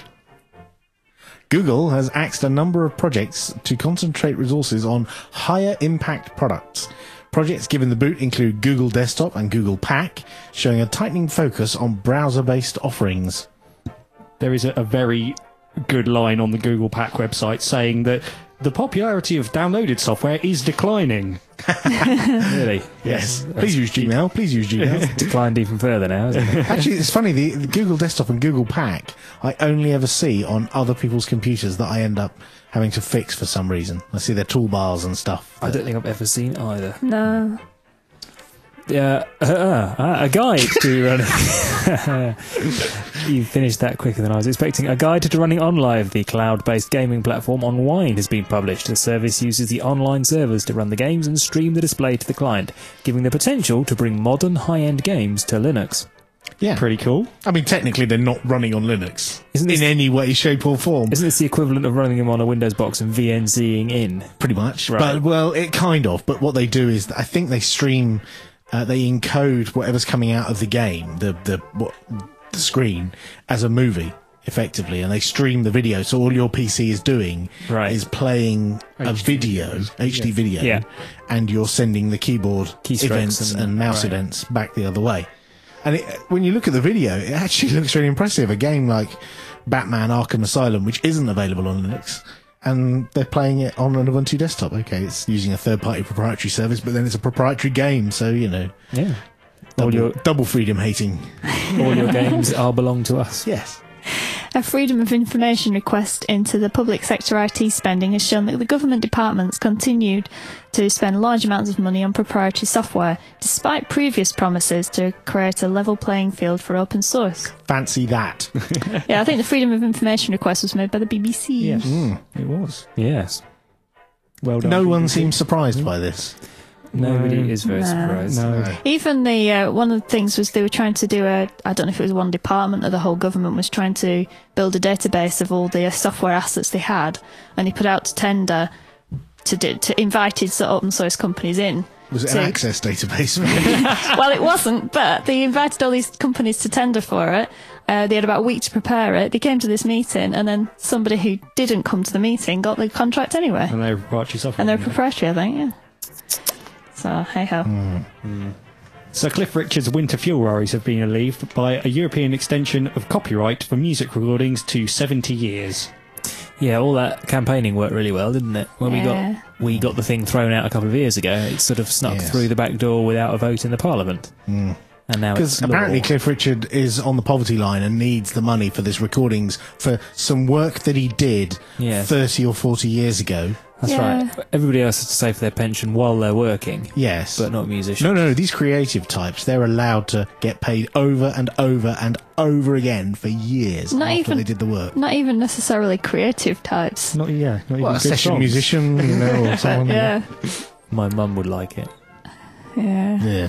Google has axed a number of projects to concentrate resources on higher impact products. Projects given the boot include Google Desktop and Google Pack, showing a tightening focus on browser-based offerings. There is a, a very good line on the Google Pack website saying that the popularity of downloaded software is declining. Really? Yes. Please use Gmail. Please use Gmail. Declined even further now, isn't it? Actually, it's funny, the, the Google Desktop and Google Pack, I only ever see on other people's computers that I end up having to fix for some reason. I see their toolbars and stuff. I don't think I've ever seen either. No. Yeah, uh, uh, uh, a guide to running. You finished that quicker than I was expecting. A guide to running OnLive, the cloud-based gaming platform on Wine, has been published. The service uses the online servers to run the games and stream the display to the client, giving the potential to bring modern high-end games to Linux. Yeah. Pretty cool. I mean, technically, they're not running on Linux Isn't this- in any way, shape, or form. Isn't this the equivalent of running them on a Windows box and VNCing in? Pretty much. Right. But, well, it kind of. But what they do is, I think they stream, uh, they encode whatever's coming out of the game, the the what, the screen, as a movie, effectively, and they stream the video. So all your P C is doing Right. is playing a H D video, H D video, Yeah. and you're sending the keyboard Keystrokes events and, and- mouse right. events back the other way. And it, when you look at the video, it actually looks really impressive. A game like Batman Arkham Asylum, which isn't available on Linux, and they're playing it on an Ubuntu desktop. Okay, it's using a third-party proprietary service, but then it's a proprietary game, so, you know, Yeah. double, All your double freedom hating. all your games are belong to us. Yes. A Freedom of Information request into the public sector I T spending has shown that the government departments continued to spend large amounts of money on proprietary software, despite previous promises to create a level playing field for open source. Fancy that. Yeah, I think the Freedom of Information request was made by the B B C. Yes, Mm. it was. Yes. Well done. No B B C. one seems surprised by this. Nobody No. is very No. surprised. No. Even the uh, one of the things was they were trying to do a I don't know if it was one department or the whole government was trying to build a database of all the uh, software assets they had, and they put out to tender to do, to invited sort of open source companies in. Was it So- an access database? Well, it wasn't, but they invited all these companies to tender for it. Uh, they had about a week to prepare it. They came to this meeting, and then somebody who didn't come to the meeting got the contract anyway, And they're proprietary software. and they're yeah. proprietary, I think. Yeah. So hey ho. Sir Cliff Richard's winter fuel worries have been relieved by a European extension of copyright for music recordings to seventy years. Yeah, all that campaigning worked really well, didn't it? When Yeah. we got we got the thing thrown out a couple of years ago, it sort of snuck Yes. through the back door without a vote in the Parliament. Mm. And now Because it's apparently law. Cliff Richard is on the poverty line and needs the money for this recordings for some work that he did Yeah. thirty or forty years ago. That's Yeah. right. Everybody else has to save for their pension while they're working, Yes. but not musicians. No, no, these creative types, they're allowed to get paid over and over and over again for years Not after even- they did the work. Not even necessarily creative types. Not yeah, not Well, even a good session songs. musician, you know, or someone. Yeah. My mum would like it. Yeah. Yeah.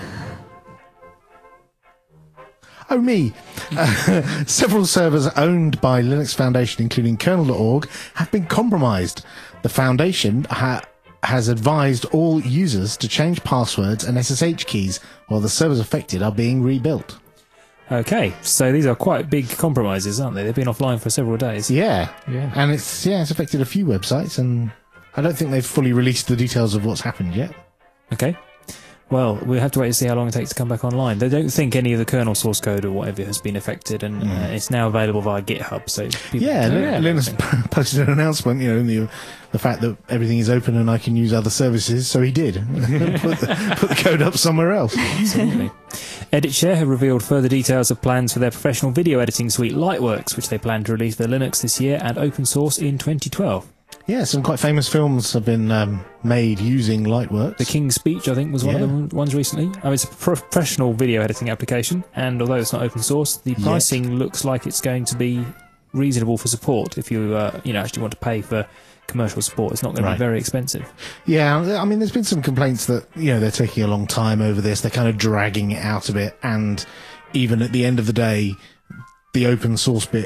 Oh, me. Uh, several servers owned by Linux Foundation, including kernel dot org, have been compromised. The Foundation ha- has advised all users to change passwords and S S H keys while the servers affected are being rebuilt. Okay, so these are quite big compromises, aren't they? They've been offline for several days. Yeah. Yeah. And it's, yeah, it's affected a few websites, and I don't think they've fully released the details of what's happened yet. Okay. Well, we'll have to wait to see how long it takes to come back online. They don't think any of the kernel source code or whatever has been affected, and uh, it's now available via GitHub. So people Yeah, can Lin- download Linus everything. posted an announcement, you know, in the, the fact that everything is open and I can use other services, so he did. put, the, put the code up somewhere else. Absolutely. EditShare have revealed further details of plans for their professional video editing suite Lightworks, which they plan to release for Linux this year and open source in twenty twelve. Yeah, some quite famous films have been um, made using Lightworks. The King's Speech, I think, was one Yeah. of the ones recently. I mean, it's a pro- professional video editing application, and although it's not open source, the Yet. pricing looks like it's going to be reasonable for support. If you, uh, you know, actually want to pay for commercial support, it's not going to Right. be very expensive. Yeah, I mean, there's been some complaints that, you know, they're taking a long time over this. They're kind of dragging it out a bit, and even at the end of the day, the open source bit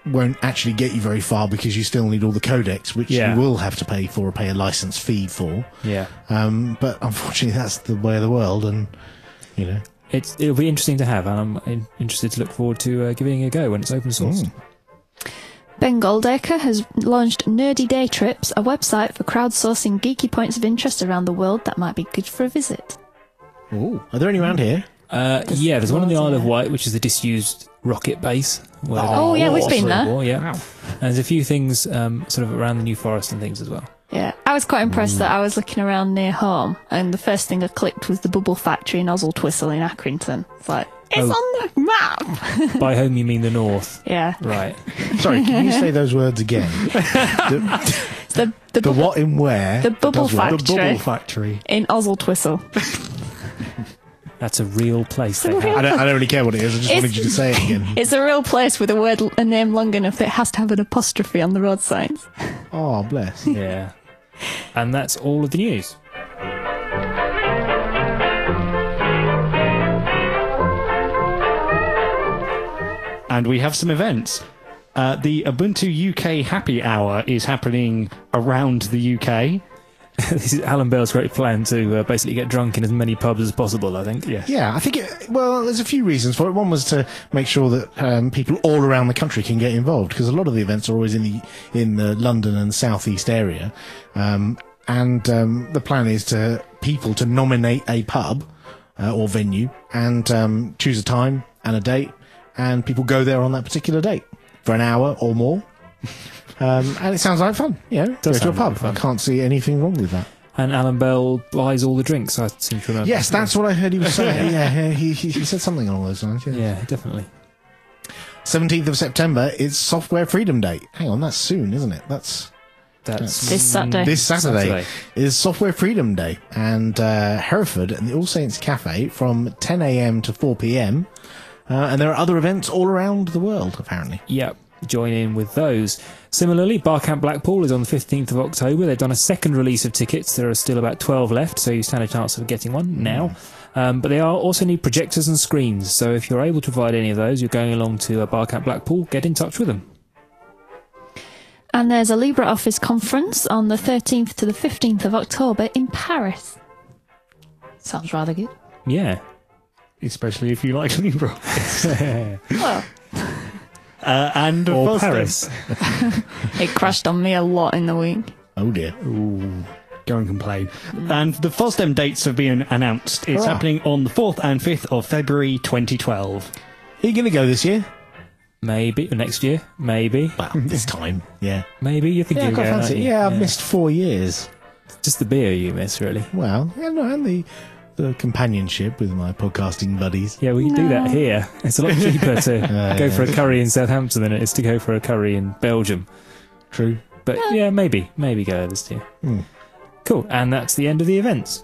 won't actually get you very far because you still need all the codecs, which Yeah. you will have to pay for or pay a license fee for. Yeah. Um, but unfortunately, that's the way of the world, and you know. It's, it'll be interesting to have, and I'm in, interested to look forward to uh, giving it a go when it's open source. Mm. Ben Goldacre has launched Nerdy Day Trips, a website for crowdsourcing geeky points of interest around the world that might be good for a visit. Ooh. Are there any around here? Uh, yeah, there's one in the Isle of Yeah. Wight, which is the disused rocket base. where Oh, the yeah, we've war- been there. war, yeah. And there's a few things um, sort of around the New Forest and things as well. Yeah, I was quite impressed that I was looking around near home, and the first thing I clicked was the Bubble Factory in Oswald-Twistle in Accrington. It's like, it's Oh. on the map! By home, you mean the north, Yeah. right? Sorry, can you say those words again? the, It's the, the, the bubble, what in where? the Bubble does what? The Factory Bubble Factory. in Oswald-Twistle. That's a real place. They It's a have. I don't, I don't really care what it is. I just It's- wanted you to say it again. It's a real place with a word, a name long enough that it has to have an apostrophe on the road signs. Oh, bless. Yeah. And that's all of the news. And we have some events. Uh, the Ubuntu U K Happy Hour is happening around the U K. This is Alan Bell's great plan to uh, basically get drunk in as many pubs as possible, I think. Yes. Yeah, I think, it, well, there's a few reasons for it. One was to make sure that um, people all around the country can get involved, because a lot of the events are always in the in the London and South East area. Um, and um, the plan is to people to nominate a pub uh, or venue and um, choose a time and a date, and people go there on that particular date for an hour or more. Um, and it sounds like fun, you know, go Does to a sound pub. like fun. I can't see anything wrong with that. And Alan Bell buys all the drinks, I seem to remember. Yes, that's what I heard he was saying. Yeah, he, he, he said something along those lines. Yeah. Yeah, definitely. seventeenth of September is Software Freedom Day. Hang on, that's soon, isn't it? That's That's This Saturday. this Saturday, Saturday. is Software Freedom Day, and uh, Hereford and the All Saints Cafe from ten a.m. to four p.m. Uh, and there are other events all around the world, apparently. Yep, join in with those. Similarly, Barcamp Blackpool is on the fifteenth of October. They've done a second release of tickets. There are still about twelve left, so you stand a chance of getting one now. Um, but they are also need projectors and screens, so if you're able to provide any of those, you're going along to uh, Barcamp Blackpool, get in touch with them. And there's a LibreOffice conference on the thirteenth to the fifteenth of October in Paris. Sounds rather good. Yeah. Especially if you like LibreOffice. Well, uh, and of Or course, Paris. it crashed on me a lot in the week. Oh dear. Ooh, go and complain. And the FOSDEM dates have been announced. It's Hurrah. happening on the fourth and fifth of February twenty twelve. Are you going to go this year? Maybe. Next year? Maybe. Well, this time, yeah. Maybe. You're Yeah, thinking I of quite going, fancy aren't it. you? Yeah, I've missed four years. Just the beer you miss, really. Well, yeah, no, and the the companionship with my podcasting buddies. Yeah, we can do that here. It's a lot cheaper to Uh, go yeah. for a curry in Southampton than it is to go for a curry in Belgium. True. But yeah, maybe. Maybe go this year. Hmm. Cool. And that's the end of the events.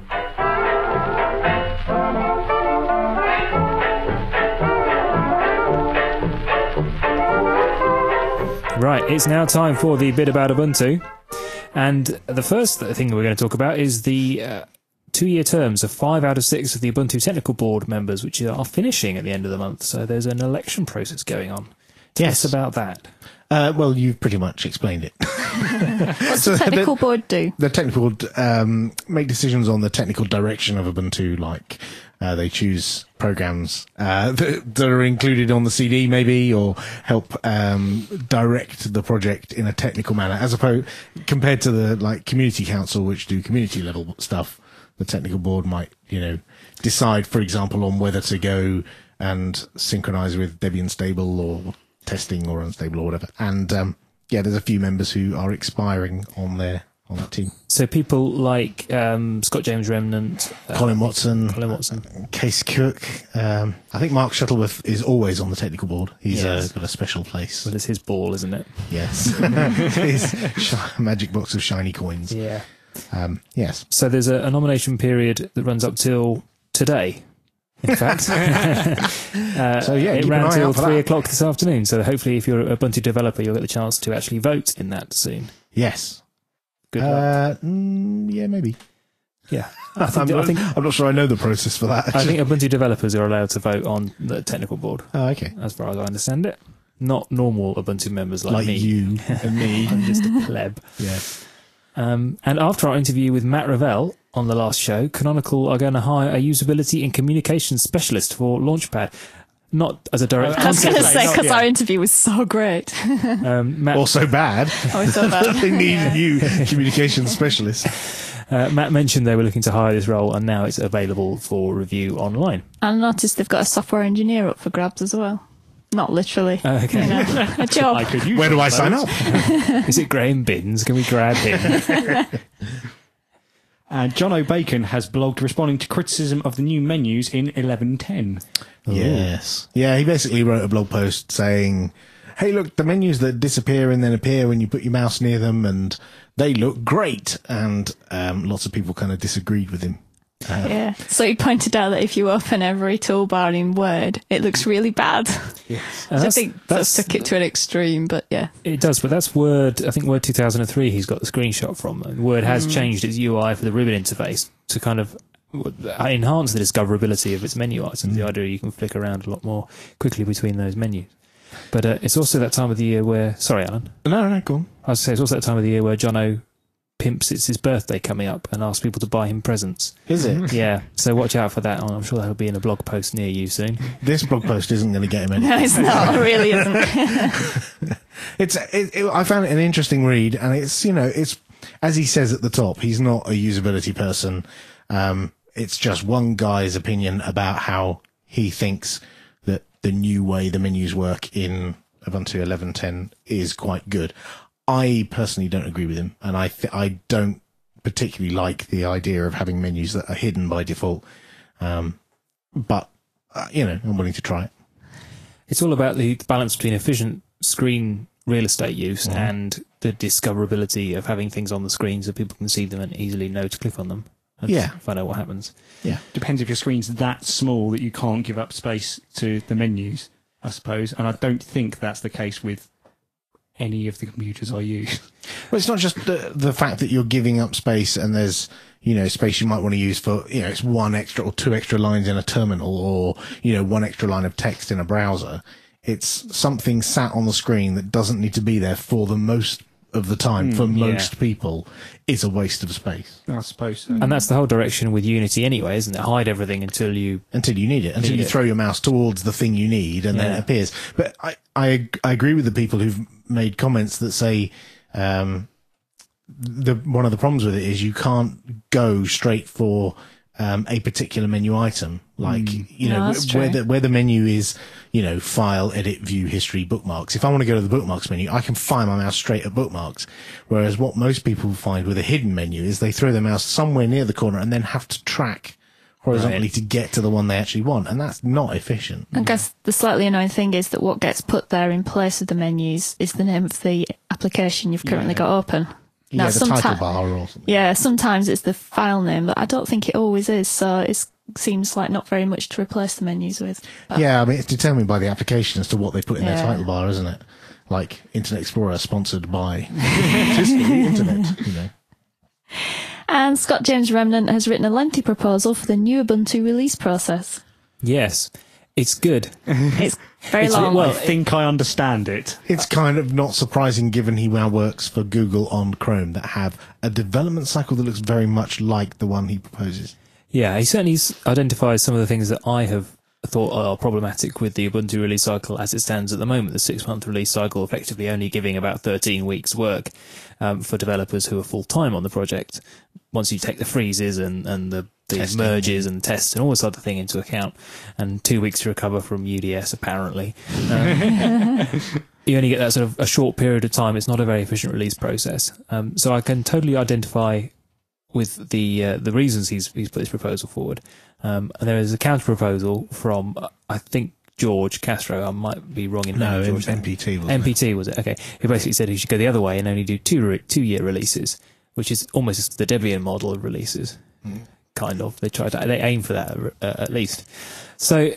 Right, it's now time for the bit about Ubuntu. And the first thing we're going to talk about is the uh, two-year terms of five out of six of the Ubuntu Technical Board members, which are finishing at the end of the month. So there's an election process going on. Tell Yes. us about that. Uh, well, you've pretty much explained it. What's So the the- technical board do? The technical um, make decisions on the technical direction of Ubuntu, like uh, they choose programs uh, that, that are included on the C D, maybe, or help um, direct the project in a technical manner, as opposed compared to the like community council, which do community level stuff. The technical board might, you know, decide, for example, on whether to go and synchronize with Debian stable or testing or unstable or whatever. And um, yeah, there's a few members who are expiring on their on that team. So people like um, Scott James Remnant, uh, Colin Watson, Colin Watson. Case Cook. Um, I think Mark Shuttleworth is always on the technical board. He's Yes. uh, got a special place. Well, it's his ball, isn't it? Yes, his shi- magic box of shiny coins. Yeah. Um, yes. So there's a, a nomination period that runs up till today. In fact, uh, So, yeah, it keep an ran eye till out for three that. o'clock this afternoon. So hopefully, if you're a Ubuntu developer, you'll get the chance to actually vote in that soon. Yes. Good luck. Uh, mm, yeah, maybe. Yeah, I I'm, think, I not, think I'm not sure I know the process for that. I think Ubuntu developers are allowed to vote on the technical board, Oh, okay. as far as I understand it. not normal Ubuntu members like, Like me. you and me. I'm just a pleb. Yeah. Um, and after our interview with Matt Revell on the last show, Canonical are going to hire a usability and communications specialist for Launchpad. Not as a direct I was going to say, because yeah. our interview was so great. um, Matt, Also bad. Oh, it's so bad. They need a new communications specialist. uh, Matt mentioned they were looking to hire this role, and now it's available for review online. I noticed they've got a software engineer up for grabs as well. Not literally. Uh, okay. You know, a job. I could use Where do one I of sign those. up? Is it Graham Binns? Can we grab him? And John O'Bacon has blogged responding to criticism of the new menus in eleven ten. Yes. Yeah, he basically wrote a blog post saying, hey, look, the menus that disappear and then appear when you put your mouse near them, and they look great. And um, lots of people kind of disagreed with him. Uh, Yeah. So he pointed out that if you open every toolbar in Word, it looks really bad. Uh, I that's- think that that's- took it to an extreme, but yeah. It does, but that's Word, I think Word two thousand three he's got the screenshot from. And Word has Mm. changed its U I for the ribbon interface to kind of enhance the discoverability of its menu items. The idea you can flick around a lot more quickly between those menus. But uh, it's also that time of the year where... Sorry, Alan. No, no, go on. I was say it's also that time of the year where Jono pimps it's his birthday coming up and asks people to buy him presents. Is it? Yeah, so watch out for that. I'm sure that'll be in a blog post near you soon. This blog post isn't going to get him any. No, it's not. It really isn't. It's. It, it, I found it an interesting read, and it's you know it's as he says at the top. He's not a usability person. Um, it's just one guy's opinion about how he thinks that the new way the menus work in Ubuntu eleven ten is quite good. I personally don't agree with him, and I th- I don't particularly like the idea of having menus that are hidden by default. Um, but uh, you know, I'm willing to try it. It's all about the balance between efficient screen real estate use Mhm. and the discoverability of having things on the screen so people can see them and easily know to click on them and Yeah. find out what happens. Yeah. Depends if your screen's that small that you can't give up space to the menus, I suppose. And I don't think that's the case with any of the computers I use. Well, it's not just the, the fact that you're giving up space and there's, you know, space you might want to use for, you know, it's one extra or two extra lines in a terminal or, you know, one extra line of text in a browser. It's something sat on the screen that doesn't need to be there for the most of the time. Mm, for yeah. most people, is a waste of space. I suppose so. And that's the whole direction with Unity anyway, isn't it? Hide everything until you... Until you need it, until Need you it. throw your mouse towards the thing you need and then Yeah. it appears. But I, I, I agree with the people who've made comments that say, um, the, one of the problems with it is you can't go straight for, um, a particular menu item. Like, you No, know, that's where true. the, where the menu is, you know, file, edit, view, history, bookmarks. If I want to go to the bookmarks menu, I can fire my mouse straight at bookmarks. Whereas what most people find with a hidden menu is they throw their mouse somewhere near the corner and then have to track horizontally Right. to get to the one they actually want. And that's not efficient. I guess the slightly annoying thing is that what gets put there in place of the menus is the name of the application you've currently got open. Now, yeah, the title someti- bar or something. Yeah, sometimes it's the file name, but I don't think it always is, so it seems like not very much to replace the menus with. But Yeah, I mean, it's determined by the application as to what they put in their Yeah. title bar, isn't it? Like Internet Explorer sponsored by just the internet, you know. And Scott James Remnant has written a lengthy proposal for the new Ubuntu release process. Yes, it's good. It's very It's- long. well, I think I understand it. It's kind of not surprising given he now works for Google on Chrome that have a development cycle that looks very much like the one he proposes. Yeah, he certainly s- identifies some of the things that I have thought are problematic with the Ubuntu release cycle as it stands at the moment. The six-month release cycle effectively only giving about thirteen weeks work um, for developers who are full-time on the project. Once you take the freezes and, and the, the Testing. merges and tests and all this other thing into account, and two weeks to recover from U D S, apparently. Um, you only get that sort of a short period of time. It's not a very efficient release process. Um, so I can totally identify with the uh, the reasons he's he's put this proposal forward. Um, and there is a counter proposal from uh, I think George Castro. I might be wrong in No, name. George. M P T was M P T was it? Okay. Who basically said he should go the other way and only do two re- two year releases, which is almost the Debian model of releases. Mm. Kind of. They try to they aim for that uh, at least. So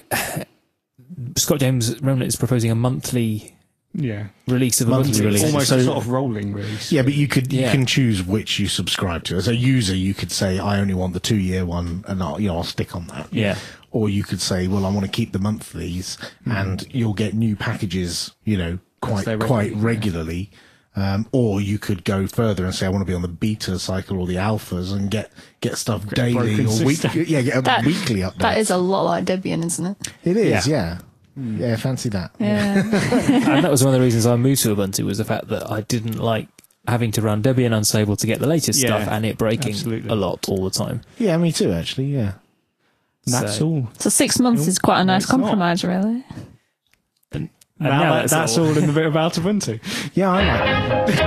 Scott James Remnant is proposing a monthly Yeah. release of Monthly Ubuntu. release. Almost So- a sort of rolling release. Yeah, but you could you Yeah. can choose which you subscribe to. As a user, you could say, I only want the two year one, and I'll, you know, I'll stick on that. Yeah. or you could say, well, I want to keep the monthlies, mm. and you'll get new packages, you know, quite quite regularly. Um, or you could go further and say, I want to be on the beta cycle or the alphas and get, get stuff get daily or weekly. Yeah, get a that, weekly update. That is a lot like Debian, isn't it? It is, yeah. Yeah, mm. yeah fancy that. Yeah. And that was one of the reasons I moved to Ubuntu, was the fact that I didn't like having to run Debian Unstable to get the latest yeah, stuff and it breaking absolutely. a lot all the time. Yeah, me too, actually, yeah. That's so, all. So six months is quite a nice compromise, not. really. And, and now, now that's, that's all. all in the bit about Ubuntu. Yeah, I like it.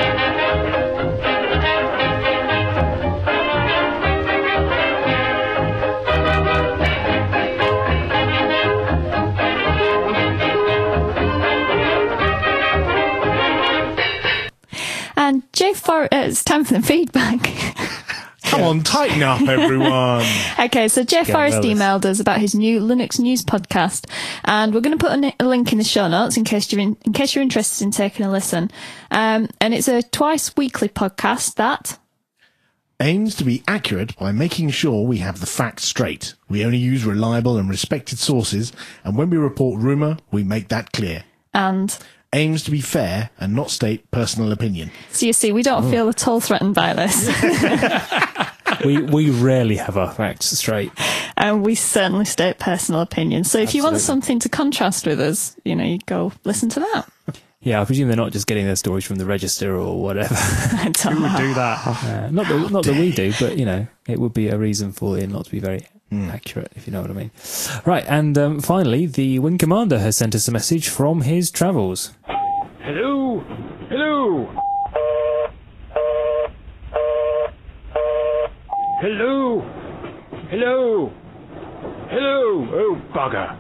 And Jay For- uh, it's time for the feedback. Come on, tighten up, everyone. Okay, so Jeff Get Forrest well emailed us about his new Linux news podcast, and we're going to put a, a link in the show notes in case you're in, in case you're interested in taking a listen. Um, and it's a twice weekly podcast that aims to be accurate by making sure we have the facts straight. We only use reliable and respected sources, and when we report rumour, we make that clear. And aims to be fair and not state personal opinion. So you see, we don't oh. feel at all threatened by this. we we rarely have our facts straight. And we certainly state personal opinions. So if Absolutely. you want something to contrast with us, you know, you go listen to that. Yeah, I presume they're not just getting their stories from the Register or whatever. I don't Who know. would do that? Uh, not that, not that we do, but, you know, it would be a reason for it not to be very mm. accurate, if you know what I mean. Right, and um, finally, the Wing Commander has sent us a message from his travels. Hello? Hello? Hello? Hello? Hello? Oh, bugger.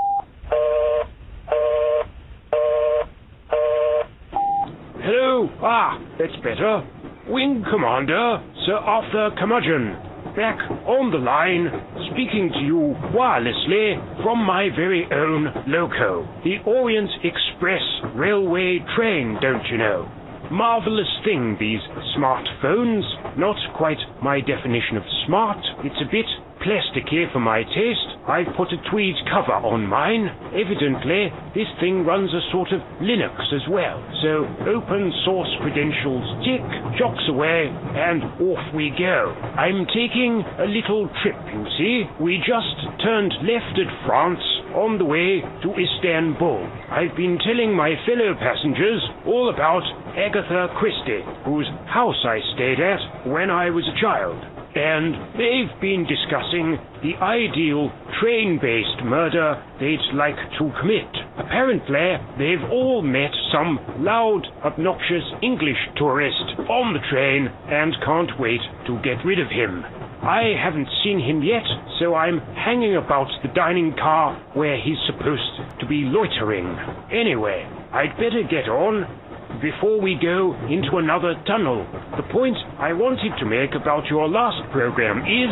Hello? Ah, that's better. Wing Commander, Sir Arthur Curmudgeon, back on the line, speaking to you wirelessly from my very own loco, the Orient Express railway train, don't you know? Marvellous thing, these smartphones. Not quite my definition of smart. It's a bit plasticky for my taste. I've put a tweed cover on mine. Evidently, this thing runs a sort of Linux as well. So, open source credentials tick, jocks away, and off we go. I'm taking a little trip, you see. We just turned left at France on the way to Istanbul. I've been telling my fellow passengers all about Agatha Christie, whose house I stayed at when I was a child. And they've been discussing the ideal train-based murder they'd like to commit. Apparently, they've all met some loud, obnoxious English tourist on the train and can't wait to get rid of him. I haven't seen him yet, so I'm hanging about the dining car where he's supposed to be loitering. Anyway, I'd better get on before we go into another tunnel. The point I wanted to make about your last program is...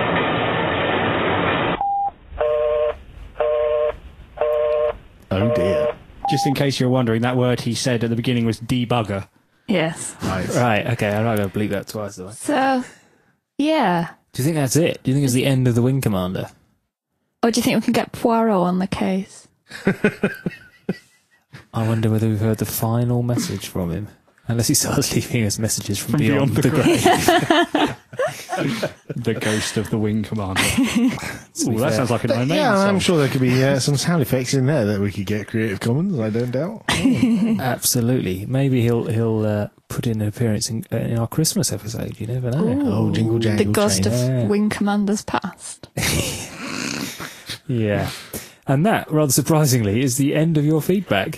Oh dear. Just in case you're wondering, that word he said at the beginning was debugger. Yes. Right, right okay, I'm not going to bleep that twice, though. So, yeah. Do you think that's it? Do you think it's the end of the Wing Commander? Or do you think we can get Poirot on the case? I wonder whether we've heard the final message from him. Unless he starts leaving us messages from, from beyond, beyond the, the grave. The ghost of the Wing Commander. Ooh, that sounds like an Iron Maiden Yeah, song. I'm sure there could be uh, some sound effects in there that we could get Creative Commons, I don't doubt. Oh. Absolutely. Maybe he'll he'll uh, put in an appearance in, uh, in our Christmas episode. You never know. Ooh, oh, Jingle Jangle The ghost train. of yeah. Wing Commander's past. Yeah. And that, rather surprisingly, is the end of your feedback.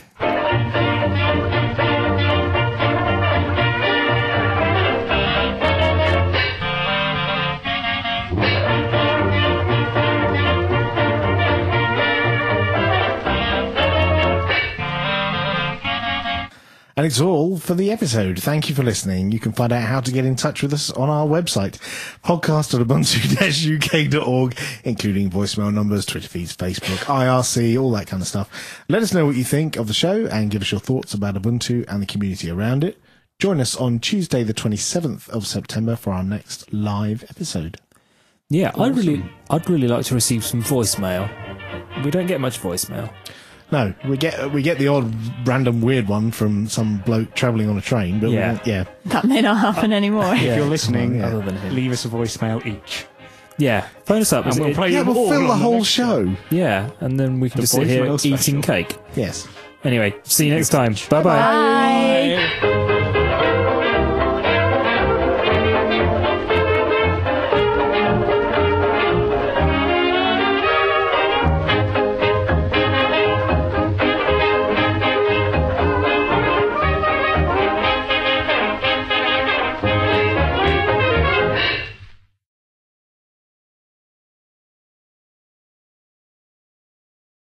And it's all for the episode. Thank you for listening. You can find out how to get in touch with us on our website, podcast dot ubuntu dash u k dot org, including voicemail numbers, Twitter feeds, Facebook, I R C, all that kind of stuff. Let us know what you think of the show and give us your thoughts about Ubuntu and the community around it. Join us on Tuesday, the twenty-seventh of September for our next live episode. Yeah, I'd Awesome. really, I'd really like to receive some voicemail. We don't get much voicemail. No, we get we get the odd random weird one from some bloke travelling on a train, but Yeah. we don't, yeah. That may not happen anymore. If Yeah. you're listening, Yeah. Other than him. leave us a voicemail each. Yeah, phone us up. And we'll It- play Yeah, them we'll all fill the on whole next show. yeah, and then we can The just sit here voicemail eating special. cake. Yes. Anyway, see you next time. Bye bye. Bye.